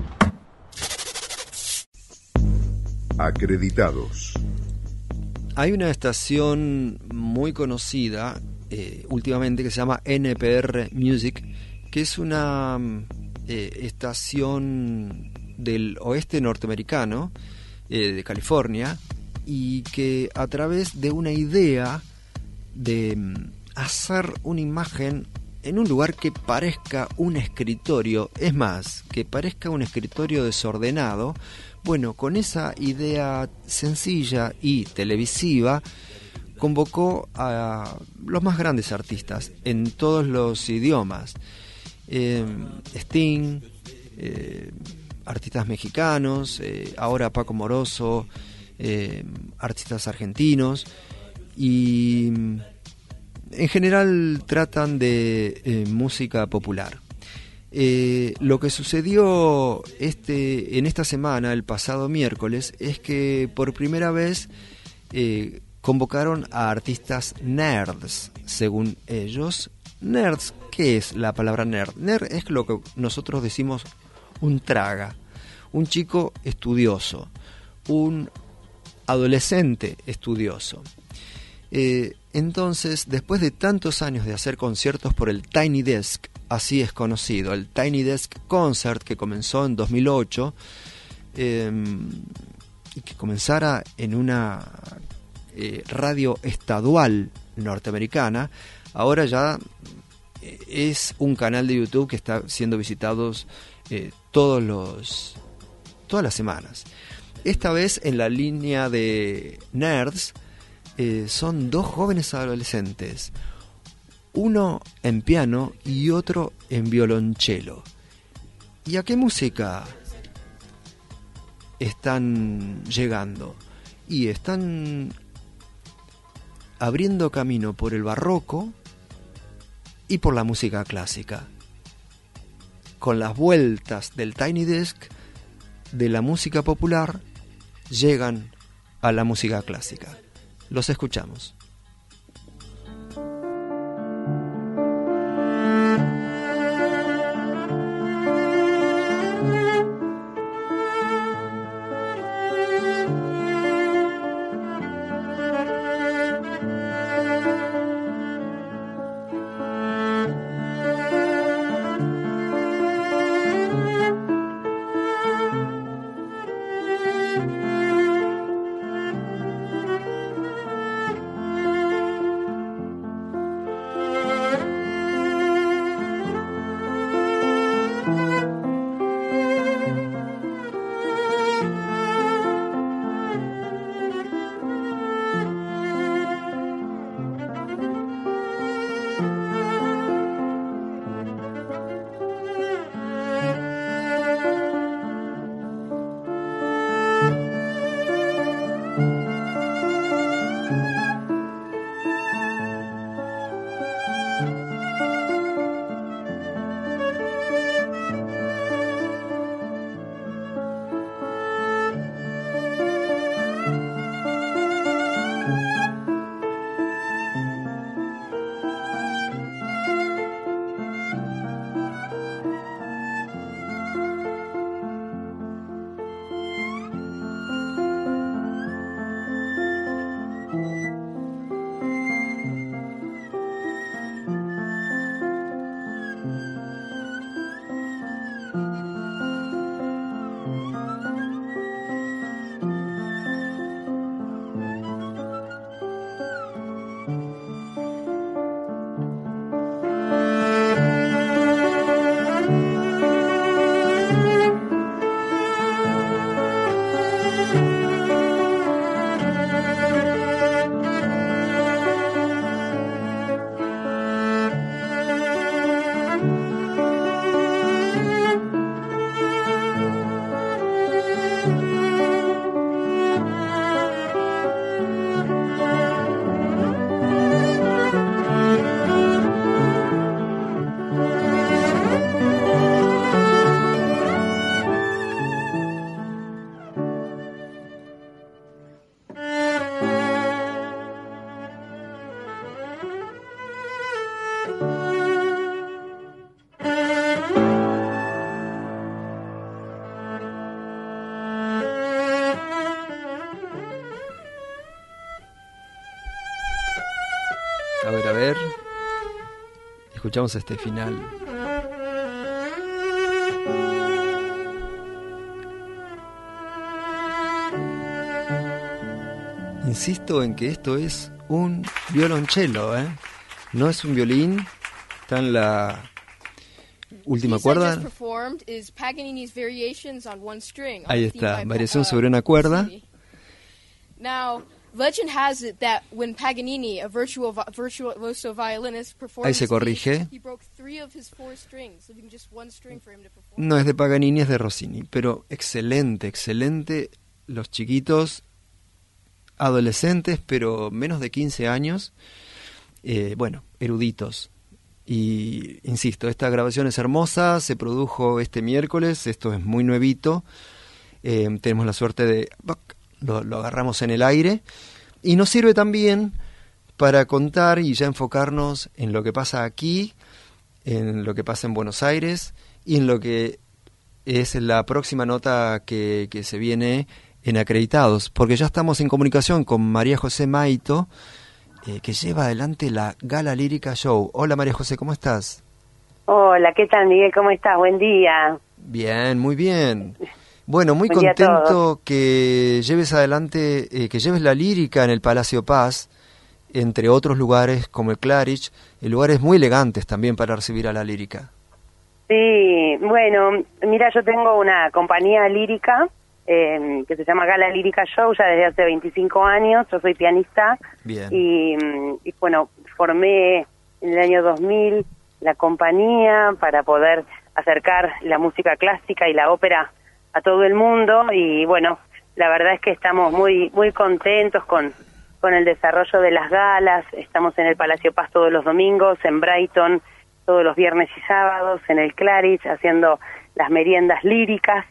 Acreditados. Hay una estación muy conocida eh, últimamente que se llama N P R Music, que es una eh, estación del oeste norteamericano, eh, de California, y que a través de una idea de mm, hacer una imagen en un lugar que parezca un escritorio, es más, que parezca un escritorio desordenado, bueno, con esa idea sencilla y televisiva, convocó a los más grandes artistas en todos los idiomas. Eh, Sting, eh, artistas mexicanos, eh, ahora Paco Moroso, eh, artistas argentinos, y en general tratan de eh, música popular. Eh, lo que sucedió este, en esta semana, el pasado miércoles, es que por primera vez eh, convocaron a artistas nerds, según ellos. Nerds, ¿qué es la palabra nerd? Nerd es lo que nosotros decimos un traga, un chico estudioso, un adolescente estudioso. Eh, entonces, después de tantos años de hacer conciertos por el Tiny Desk, así es conocido, el Tiny Desk Concert, que comenzó en dos mil ocho, eh, y que comenzara en una eh, radio estadual norteamericana, ahora ya es un canal de YouTube que está siendo visitados eh, todos los todas las semanas. Esta vez en la línea de nerds eh, son dos jóvenes adolescentes, uno en piano y otro en violonchelo. ¿Y a qué música están llegando? Y están abriendo camino por el barroco y por la música clásica, con las vueltas del Tiny Desk de la música popular llegan a la música clásica. Los escuchamos. A ver, a ver. Escuchamos este final. Insisto en que esto es un violonchelo, ¿eh? No es un violín. Está en la última cuerda. Ahí está, variación sobre una cuerda. Now, legend has it that when Paganini, a virtuo, virtuoso violinist, performed Ahí se corrige. he broke three of his four strings, leaving just one string for him to perform. No es de Paganini, es de Rossini, pero excelente, excelente. Los chiquitos, adolescentes, pero menos de quince años, eh, bueno, eruditos. Y insisto, esta grabación es hermosa, se produjo este miércoles, esto es muy nuevito, eh, tenemos la suerte de... Lo, lo agarramos en el aire y nos sirve también para contar y ya enfocarnos en lo que pasa aquí, en lo que pasa en Buenos Aires y en lo que es la próxima nota que, que se viene en Acreditados, porque ya estamos en comunicación con María José Maito, eh, que lleva adelante la Gala Lírica Show. Hola María José, ¿cómo estás? Hola, ¿qué tal Miguel? ¿Cómo estás? Buen día. Bien, muy bien. Bueno, muy Buen día a contento todos. que lleves adelante, eh, que lleves la lírica en el Palacio Paz. entre otros lugares como el Claridge, lugares muy elegantes también para recibir a la lírica. Sí, bueno, mira, yo tengo una compañía lírica eh, que se llama Gala Lírica Show ya desde hace veinticinco años, yo soy pianista. Bien. Y, y bueno, formé en el año dos mil la compañía para poder acercar la música clásica y la ópera a todo el mundo y bueno, la verdad es que estamos muy muy contentos con, con el desarrollo de las galas, estamos en el Palacio Paz todos los domingos, en Brighton todos los viernes y sábados, en el Claridge haciendo las meriendas líricas,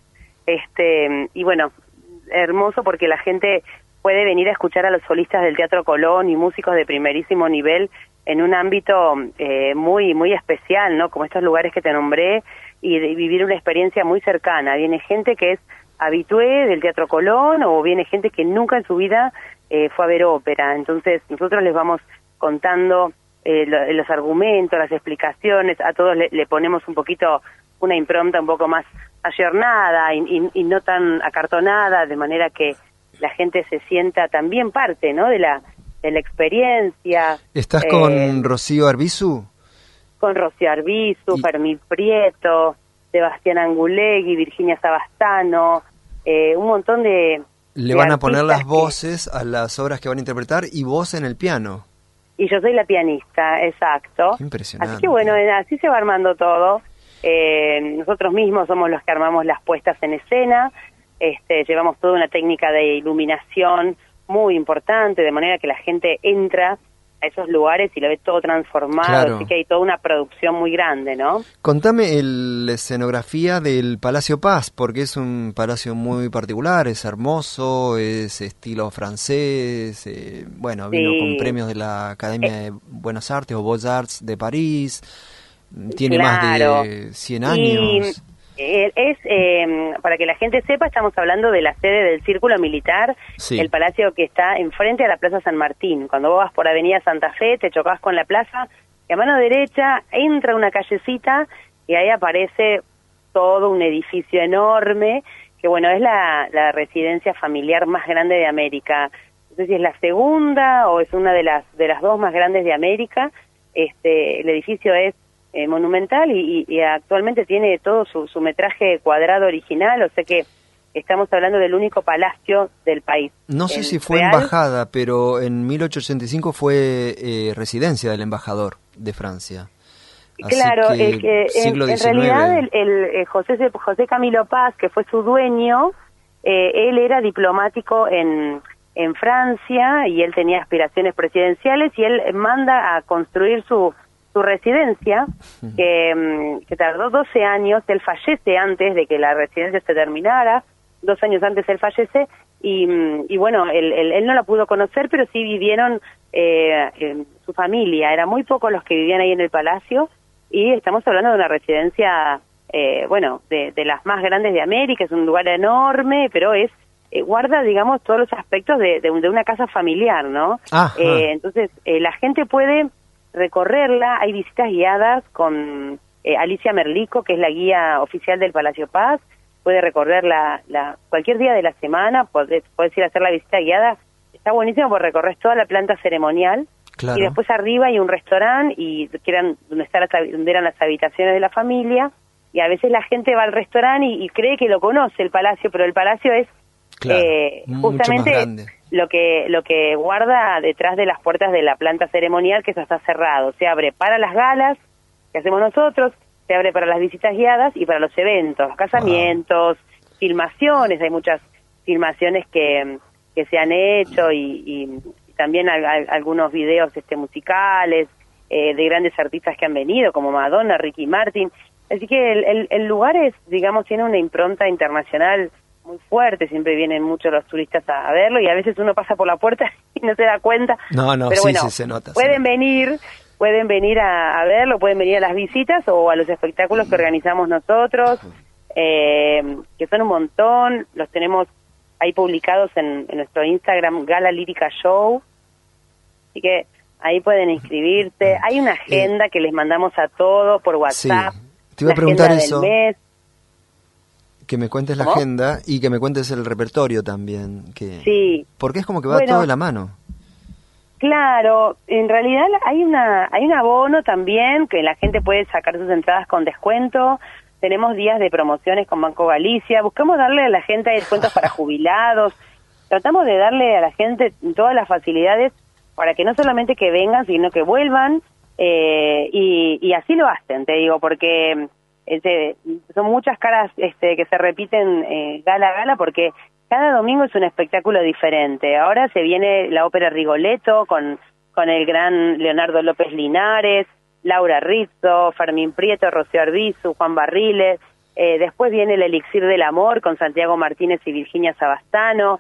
este y bueno, hermoso porque la gente puede venir a escuchar a los solistas del Teatro Colón y músicos de primerísimo nivel en un ámbito eh, muy muy especial, ¿no? Como estos lugares que te nombré, y de vivir una experiencia muy cercana. Viene gente que es habitué del Teatro Colón o viene gente que nunca en su vida eh, fue a ver ópera. Entonces nosotros les vamos contando eh, lo, los argumentos, las explicaciones, a todos le, le ponemos un poquito una impronta un poco más ayornada y, y, y no tan acartonada, de manera que la gente se sienta también parte, ¿no? de la de la experiencia. ¿Estás eh, con Rocío Arbizu? Con Rocío Arbizu, Y... Fermín Prieto, Sebastián Angulegui, Virginia Sabastano, eh, un montón de... Le de van a poner las artistas voces que... a las obras que van a interpretar y vos en el piano. Y yo soy la pianista, exacto. Qué impresionante. Así que bueno, así se va armando todo. Eh, nosotros mismos somos los que armamos las puestas en escena, este, llevamos toda una técnica de iluminación muy importante, de manera que la gente entra a esos lugares y lo ve todo transformado, Claro. así que hay toda una producción muy grande, ¿no? Contame el, la escenografía del Palacio Paz, porque es un palacio muy particular, es hermoso, es estilo francés, eh, bueno, vino Sí. con premios de la Academia Eh. de Buenas Artes o Beaux-Arts de París, tiene Claro. más de cien Y años. eh, es, eh, para que la gente sepa, estamos hablando de la sede del Círculo Militar, Sí. el palacio que está enfrente a la Plaza San Martín. Cuando vos vas por Avenida Santa Fe, te chocás con la plaza, y a mano derecha entra una callecita y ahí aparece todo un edificio enorme, que bueno, es la, la residencia familiar más grande de América. No sé si es la segunda o es una de las, de las dos más grandes de América. Este, el edificio es Eh, monumental y, y, y actualmente tiene todo su, su metraje cuadrado original, o sea que estamos hablando del único palacio del país. No sé El si fue real, embajada, pero en mil ochocientos ochenta y cinco fue eh, residencia del embajador de Francia. Así Claro, que el que, en, siglo en diecinueve. realidad el, el, eh, José, José Camilo Paz, que fue su dueño, eh, él era diplomático en, en Francia y él tenía aspiraciones presidenciales y él manda a construir su su residencia, que, que tardó doce años, él fallece antes de que la residencia se terminara, dos años antes él fallece, y, y bueno, él, él, él no la pudo conocer, pero sí vivieron eh, en su familia, eran muy pocos los que vivían ahí en el palacio, y estamos hablando de una residencia, eh, bueno, de, de las más grandes de América, es un lugar enorme, pero es eh, guarda, digamos, todos los aspectos de, de, de una casa familiar, ¿no? Eh, entonces, eh, la gente puede recorrerla, hay visitas guiadas con eh, Alicia Merlico, que es la guía oficial del Palacio Paz, puede recorrer la, la, cualquier día de la semana, podés, podés ir a hacer la visita guiada, está buenísimo porque recorres toda la planta ceremonial, Claro. y después arriba hay un restaurante y que eran, donde, está las, donde eran las habitaciones de la familia, y a veces la gente va al restaurante y, y cree que lo conoce el palacio, pero el palacio es Claro, eh, mucho justamente más grande. lo que lo que guarda detrás de las puertas de la planta ceremonial, que eso está cerrado. Se abre para las galas que hacemos nosotros, se abre para las visitas guiadas y para los eventos, los casamientos, wow. filmaciones, hay muchas filmaciones que, que se han hecho y, y, y también a, a, algunos videos este musicales eh, de grandes artistas que han venido, como Madonna, Ricky Martin. Así que el, el, el lugar es, digamos, tiene una impronta internacional muy fuerte, siempre vienen muchos los turistas a, a verlo y a veces uno pasa por la puerta y no se da cuenta. No, no, pero sí, bueno, sí, se nota. pueden se nota. venir, pueden venir a, a verlo, pueden venir a las visitas o a los espectáculos que organizamos nosotros, eh, que son un montón, los tenemos ahí publicados en, en nuestro Instagram, Gala Lírica Show, así que ahí pueden inscribirse. Hay una agenda eh, que les mandamos a todos por WhatsApp. Sí. Te iba a preguntar agenda eso. Del mes. Que me cuentes la ¿Cómo? agenda y que me cuentes el repertorio también. Que, Sí. Porque es como que va Bueno, todo de la mano. Claro, en realidad hay una hay un abono también que la gente puede sacar sus entradas con descuento. Tenemos días de promociones con Banco Galicia. Buscamos darle a la gente descuentos para jubilados. Tratamos de darle a la gente todas las facilidades para que no solamente que vengan, sino que vuelvan. Eh, y, y así lo hacen, te digo, porque este, son muchas caras este, que se repiten eh, gala a gala, porque cada domingo es un espectáculo diferente. Ahora se viene la ópera Rigoletto con, con el gran Leonardo López Linares, Laura Rizzo, Fermín Prieto, Rocío Arbizu, Juan Barriles. Eh, después viene el Elixir del Amor con Santiago Martínez y Virginia Sabastano.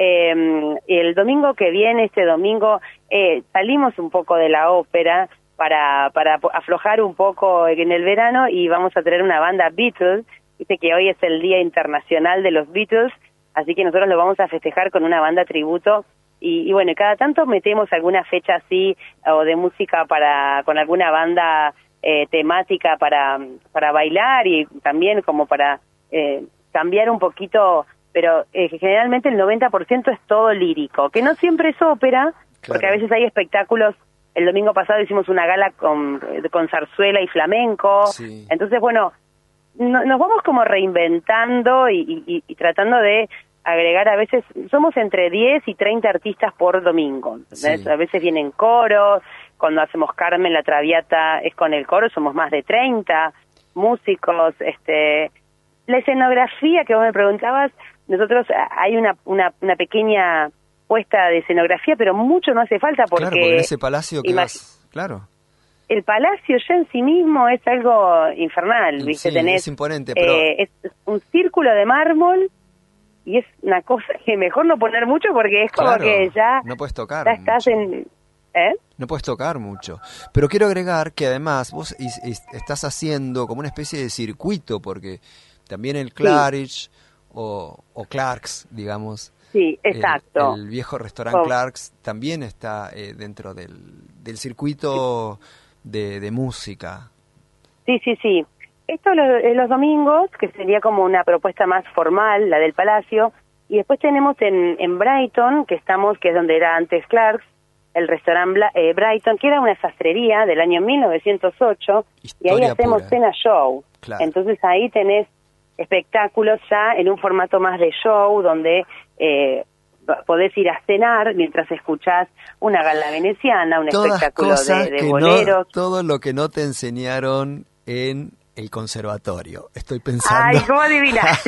Eh, el domingo que viene, este domingo, eh, salimos un poco de la ópera para, para aflojar un poco en el verano y vamos a tener una banda Beatles. Dice que hoy es el Día Internacional de los Beatles, así que nosotros lo vamos a festejar con una banda tributo. Y, y bueno, cada tanto metemos alguna fecha así o de música para con alguna banda eh, temática para para bailar y también como para eh, cambiar un poquito, pero eh, generalmente el noventa por ciento es todo lírico, que no siempre es ópera, claro, porque a veces hay espectáculos. El domingo pasado hicimos una gala con, con zarzuela y flamenco, sí. Entonces bueno, no, nos vamos como reinventando y, y, y tratando de agregar, a veces somos entre diez y treinta artistas por domingo, sí. A veces vienen coros, cuando hacemos Carmen la Traviata es con el coro, somos más de treinta músicos. Este, la escenografía que vos me preguntabas, nosotros hay una, una, una pequeña puesta de escenografía, pero mucho no hace falta porque... Claro, porque en ese palacio que vas, claro. El palacio ya en sí mismo es algo infernal, ¿viste? Sí, Tenés, es imponente, pero... Eh, es un círculo de mármol. Y es una cosa que mejor no poner mucho porque es como claro, que ya... no puedes tocar ya estás mucho. en... ¿Eh? No puedes tocar mucho. Pero quiero agregar que además vos is, is, estás haciendo como una especie de circuito, porque también el Claridge sí. o, o Clark's, digamos... Sí, exacto. El, el viejo restaurante oh. Clark's también está eh, dentro del, del circuito de, de música. Sí, sí, sí. Esto los, los domingos, que sería como una propuesta más formal, la del Palacio, y después tenemos en, en Brighton, que estamos, que es donde era antes Clark's, el restaurante Bla, eh, Brighton, que era una sastrería del año mil novecientos ocho, Historia y ahí hacemos pura. Cena show. Claro. Entonces ahí tenés espectáculos ya en un formato más de show, donde eh, podés ir a cenar mientras escuchás una gala veneciana, un Todas espectáculo de, de boleros. No, todo lo que no te enseñaron en el conservatorio, estoy pensando. Ay, ¿cómo adivinas?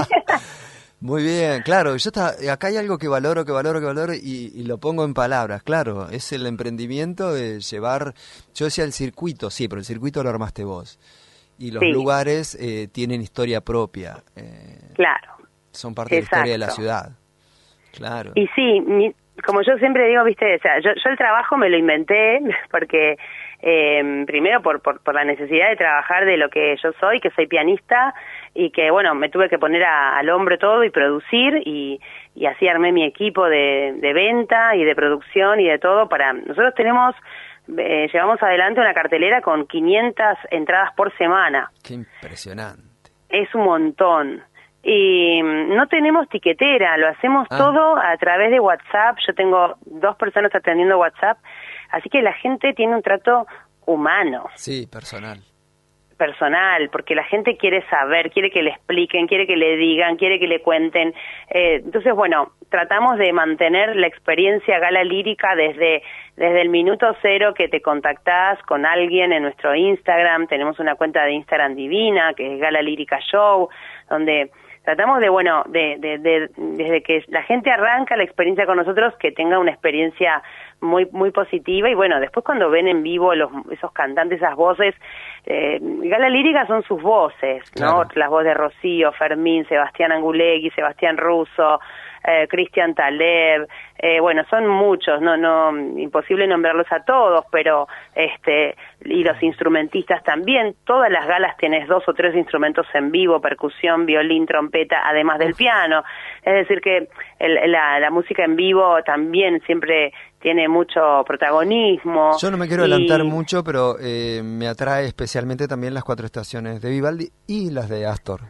Muy bien, claro, yo está, acá hay algo que valoro, que valoro, que valoro y, y lo pongo en palabras, claro, es el emprendimiento de llevar, yo decía el circuito, sí, pero el circuito lo armaste vos y los sí. lugares eh, tienen historia propia. Eh, claro. Son parte Exacto. de la historia de la ciudad, claro. Y sí, mi, como yo siempre digo, viste, o sea, yo, yo el trabajo me lo inventé porque... Eh, primero por, por, por la necesidad de trabajar de lo que yo soy, que soy pianista y que, bueno, me tuve que poner a, al hombro todo y producir y, y así armé mi equipo de, de venta y de producción y de todo para... Nosotros tenemos, eh, llevamos adelante una cartelera con quinientas entradas por semana. ¡Qué impresionante! Es un montón. Y no tenemos tiquetera, lo hacemos ah. todo a través de WhatsApp. Yo tengo dos personas atendiendo WhatsApp, así que la gente tiene un trato humano. Sí, personal. Personal, porque la gente quiere saber, quiere que le expliquen, quiere que le digan, quiere que le cuenten. Eh, entonces, bueno, tratamos de mantener la experiencia gala lírica desde, desde el minuto cero que te contactás con alguien en nuestro Instagram. Tenemos una cuenta de Instagram divina, que es Gala Lírica Show, donde... Tratamos de, bueno, de, de, de, desde que la gente arranca la experiencia con nosotros, que tenga una experiencia muy muy positiva y bueno, después cuando ven en vivo los esos cantantes, esas voces, eh, Gala Lírica son sus voces, ¿no? Claro. Las voces de Rocío, Fermín, Sebastián Angulegui, Sebastián Russo, eh, Cristian Taleb, eh, bueno, son muchos, no no imposible nombrarlos a todos, pero este y los instrumentistas también, todas las galas tenés dos o tres instrumentos en vivo, percusión, violín, trompeta, además del piano, es decir que el, la, la música en vivo también siempre tiene mucho protagonismo. Yo no me quiero y... adelantar mucho, pero eh, me atrae especialmente también las cuatro estaciones de Vivaldi y las de Astor.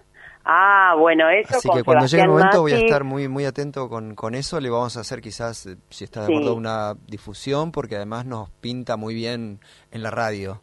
Ah, bueno, eso Así con que cuando llegue el Sebastián momento voy a Massi. estar muy muy atento con, con eso. Le vamos a hacer quizás, eh, si está de Sí. acuerdo, una difusión, porque además nos pinta muy bien en la radio.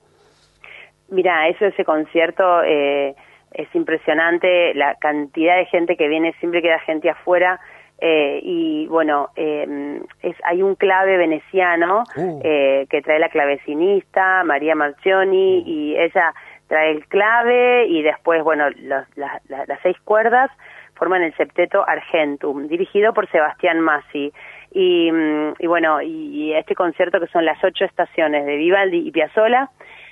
Mira, eso, ese concierto eh, es impresionante, la cantidad de gente que viene, siempre queda gente afuera, eh, y bueno, eh, es, hay un clave veneciano Uh. eh, que trae la clavecinista, María Marchioni, Uh. y ella trae el clave, y después, bueno, los- la- la- las seis cuerdas forman el Septeto Argentum, dirigido por Sebastián Massi. Y, mm, y bueno, y, y este concierto, que son las ocho estaciones de Vivaldi y Piazzolla,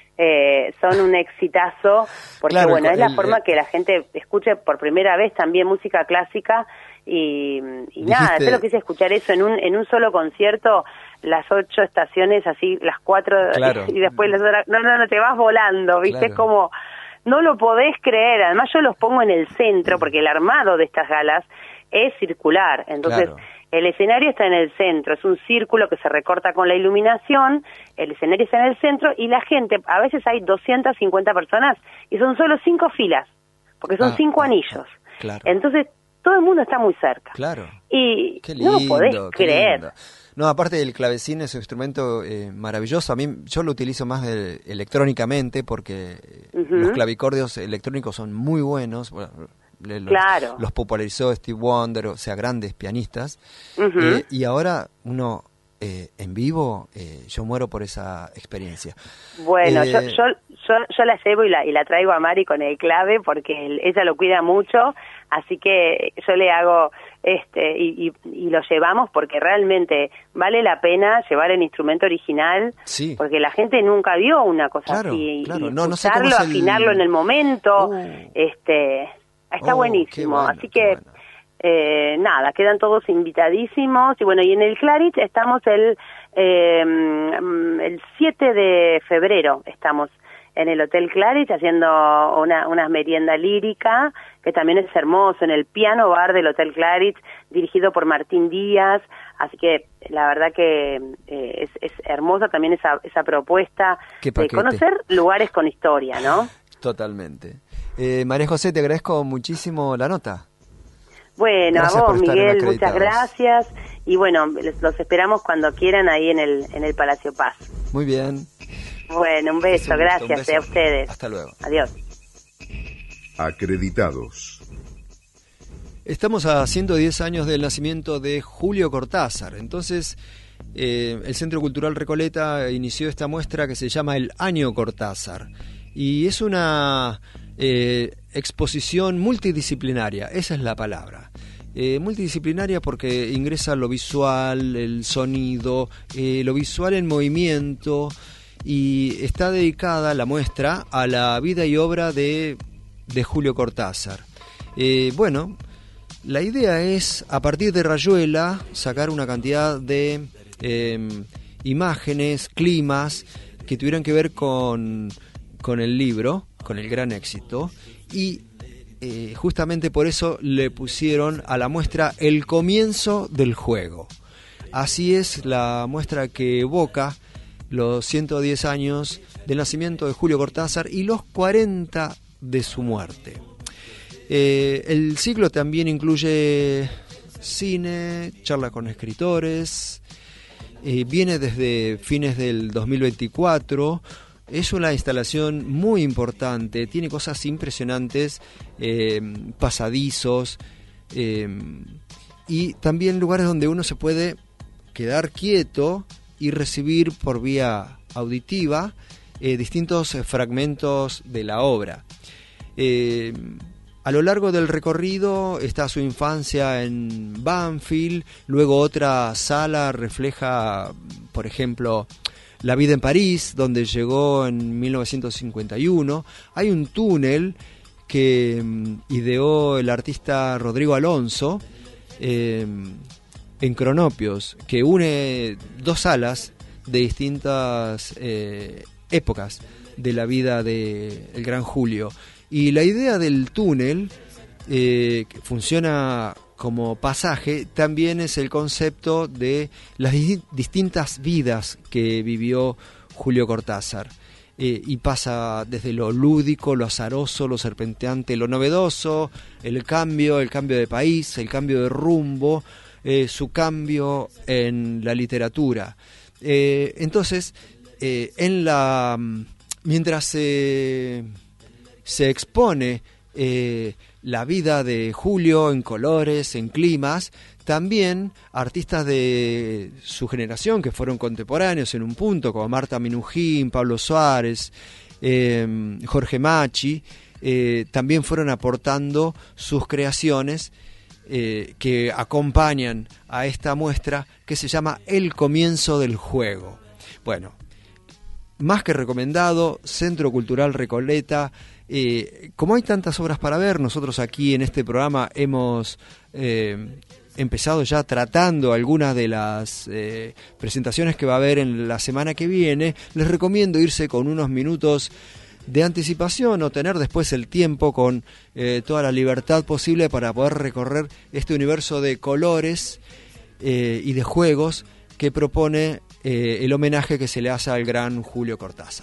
eh, son un exitazo, porque Claro, bueno, es la el- forma que la gente escuche por primera vez también música clásica, y, y nada, Dijiste- yo lo quise escuchar eso en un en un solo concierto, las ocho estaciones, así las cuatro, Claro. y después las otras, no, no, no, te vas volando, ¿viste? Claro. Es como, no lo podés creer, además yo los pongo en el centro, porque el armado de estas galas es circular, entonces Claro. el escenario está en el centro, es un círculo que se recorta con la iluminación, el escenario está en el centro, y la gente, a veces hay doscientas cincuenta personas, y son solo cinco filas, porque son Ah, cinco anillos, Claro. entonces todo el mundo está muy cerca, Claro. y Qué no lo podés lindo, qué creer. lindo. No, aparte del clavecín es un instrumento eh, maravilloso. A mí yo lo utilizo más de- electrónicamente porque eh, Ujú. los clavicordios electrónicos son muy buenos. Bueno, le- los, Claro. los popularizó Steve Wonder, o sea, grandes pianistas. Ujú. Eh, y ahora uno eh, en vivo, eh, yo muero por esa experiencia. Bueno, Eh, yo, yo, yo, yo la llevo y la, y la traigo a Mari con el clave, porque él- ella lo cuida mucho, así que yo le hago, este y, y, y lo llevamos porque realmente vale la pena llevar el instrumento original, Sí. porque la gente nunca vio una cosa Claro, así, y- claro. y No, no sé cómo escucharlo, es el- afinarlo en el momento, este está Oh, buenísimo, qué bueno, así que eh, nada, quedan todos invitadísimos, y bueno, y en el Claritz estamos el eh, mm, el siete de febrero, estamos en el Hotel Claritz haciendo una, una merienda lírica, que también es hermoso, en el piano bar del Hotel Claritz, dirigido por Martín Díaz, así que la verdad que eh, es, es hermosa también esa, esa propuesta Qué de paquete. conocer lugares con historia, ¿no? Totalmente. Eh, María José, te agradezco muchísimo la nota. Bueno, Gracias a por vos, estar en Miguel, muchas Acreditados. gracias, y bueno, les- los esperamos cuando quieran ahí en el, en el Palacio Paz. Muy bien. Bueno, un beso, Es un gusto, un gracias beso. eh, a ustedes. Hasta luego. Adiós. Acreditados. Estamos a ciento diez años del nacimiento de Julio Cortázar. Entonces, eh, el Centro Cultural Recoleta inició esta muestra que se llama el Año Cortázar. Y es una eh, exposición multidisciplinaria, esa es la palabra. Eh, multidisciplinaria porque ingresa lo visual, el sonido, eh, lo visual en movimiento, y está dedicada la muestra a la vida y obra de, de Julio Cortázar. Eh, bueno, la idea es, a partir de Rayuela, sacar una cantidad de eh, imágenes, climas, que tuvieran que ver con, con el libro, con el gran éxito, y eh, justamente por eso le pusieron a la muestra el comienzo del juego. Así es la muestra que evoca los ciento diez años del nacimiento de Julio Cortázar y los cuarenta de su muerte. Eh, el ciclo también incluye cine, charlas con escritores, eh, viene desde fines del dos mil veinticuatro, es una instalación muy importante, tiene cosas impresionantes, eh, pasadizos, eh, y también lugares donde uno se puede quedar quieto y recibir por vía auditiva eh, distintos eh, fragmentos de la obra. Eh, a lo largo del recorrido está su infancia en Banfield, luego otra sala refleja, por ejemplo, la vida en París, donde llegó en mil novecientos cincuenta y uno. Hay un túnel que mm, ideó el artista Rodrigo Alonso, eh, en Cronopios, que une dos salas de distintas eh, épocas de la vida del gran Julio. Y la idea del túnel, eh, que funciona como pasaje, también es el concepto de las di- distintas vidas que vivió Julio Cortázar. eh, y pasa desde lo lúdico, lo azaroso, lo serpenteante, lo novedoso, el cambio, el cambio de país, el cambio de rumbo, eh, su cambio en la literatura. Eh, entonces, eh, en la mientras se, se expone eh, la vida de Julio en colores, en climas, también artistas de su generación que fueron contemporáneos en un punto, como Marta Minujín, Pablo Suárez, eh, Jorge Machi, eh, también fueron aportando sus creaciones eh, que acompañan a esta muestra que se llama El comienzo del juego. Bueno, más que recomendado, Centro Cultural Recoleta. Eh, como hay tantas obras para ver, nosotros aquí en este programa hemos eh, empezado ya tratando algunas de las eh, presentaciones que va a haber en la semana que viene. Les recomiendo irse con unos minutos de anticipación o tener después el tiempo con eh, toda la libertad posible para poder recorrer este universo de colores eh, y de juegos que propone eh, el homenaje que se le hace al gran Julio Cortázar.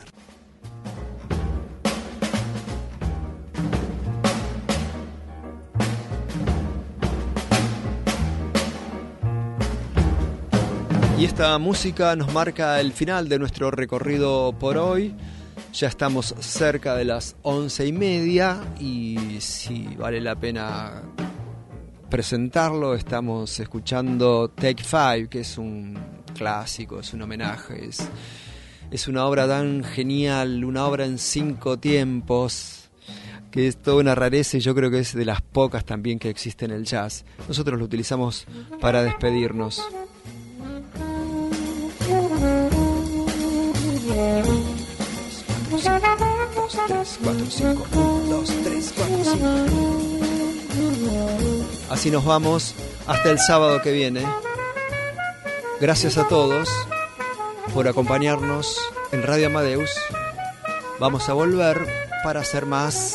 Y esta música nos marca el final de nuestro recorrido por hoy. Ya estamos cerca de las once y media y si vale la pena presentarlo, estamos escuchando Take Five, que es un clásico, es un homenaje, es, es una obra tan genial, una obra en cinco tiempos, que es toda una rareza y yo creo que es de las pocas también que existe en el jazz. Nosotros lo utilizamos para despedirnos. dos, tres, cuatro, cinco, uno, dos, tres, cuatro, cinco. Así nos vamos hasta el sábado que viene. Gracias a todos por acompañarnos en Radio Amadeus. Vamos a volver para ser más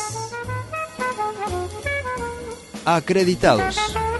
acreditados.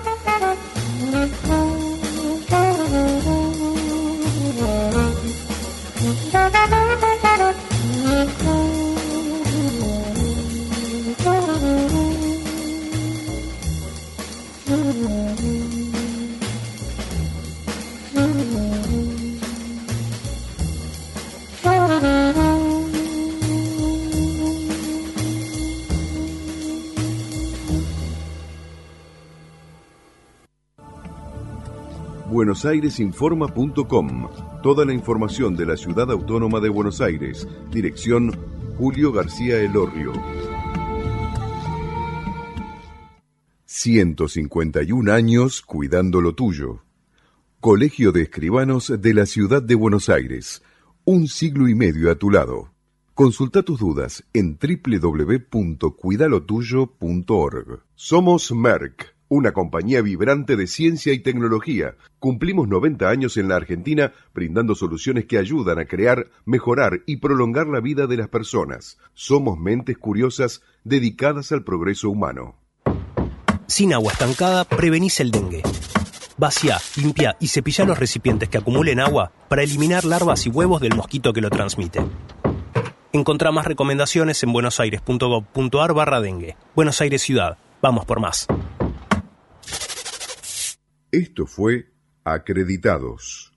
buenos aires informa punto com. Toda la información de la Ciudad Autónoma de Buenos Aires. Dirección Julio García Elorrio. ciento cincuenta y un años cuidando lo tuyo. Colegio de Escribanos de la Ciudad de Buenos Aires. Un siglo y medio a tu lado. Consulta tus dudas en doble u doble u doble u punto cuida lo tuyo punto org. Somos Merck, una compañía vibrante de ciencia y tecnología. Cumplimos noventa años en la Argentina brindando soluciones que ayudan a crear, mejorar y prolongar la vida de las personas. Somos mentes curiosas dedicadas al progreso humano. Sin agua estancada, prevenís el dengue. Vacía, limpia y cepilla los recipientes que acumulen agua para eliminar larvas y huevos del mosquito que lo transmite. Encontrá más recomendaciones en buenosaires punto gov punto ar barra dengue. Buenos Aires Ciudad. Vamos por más. Esto fue Acreditados.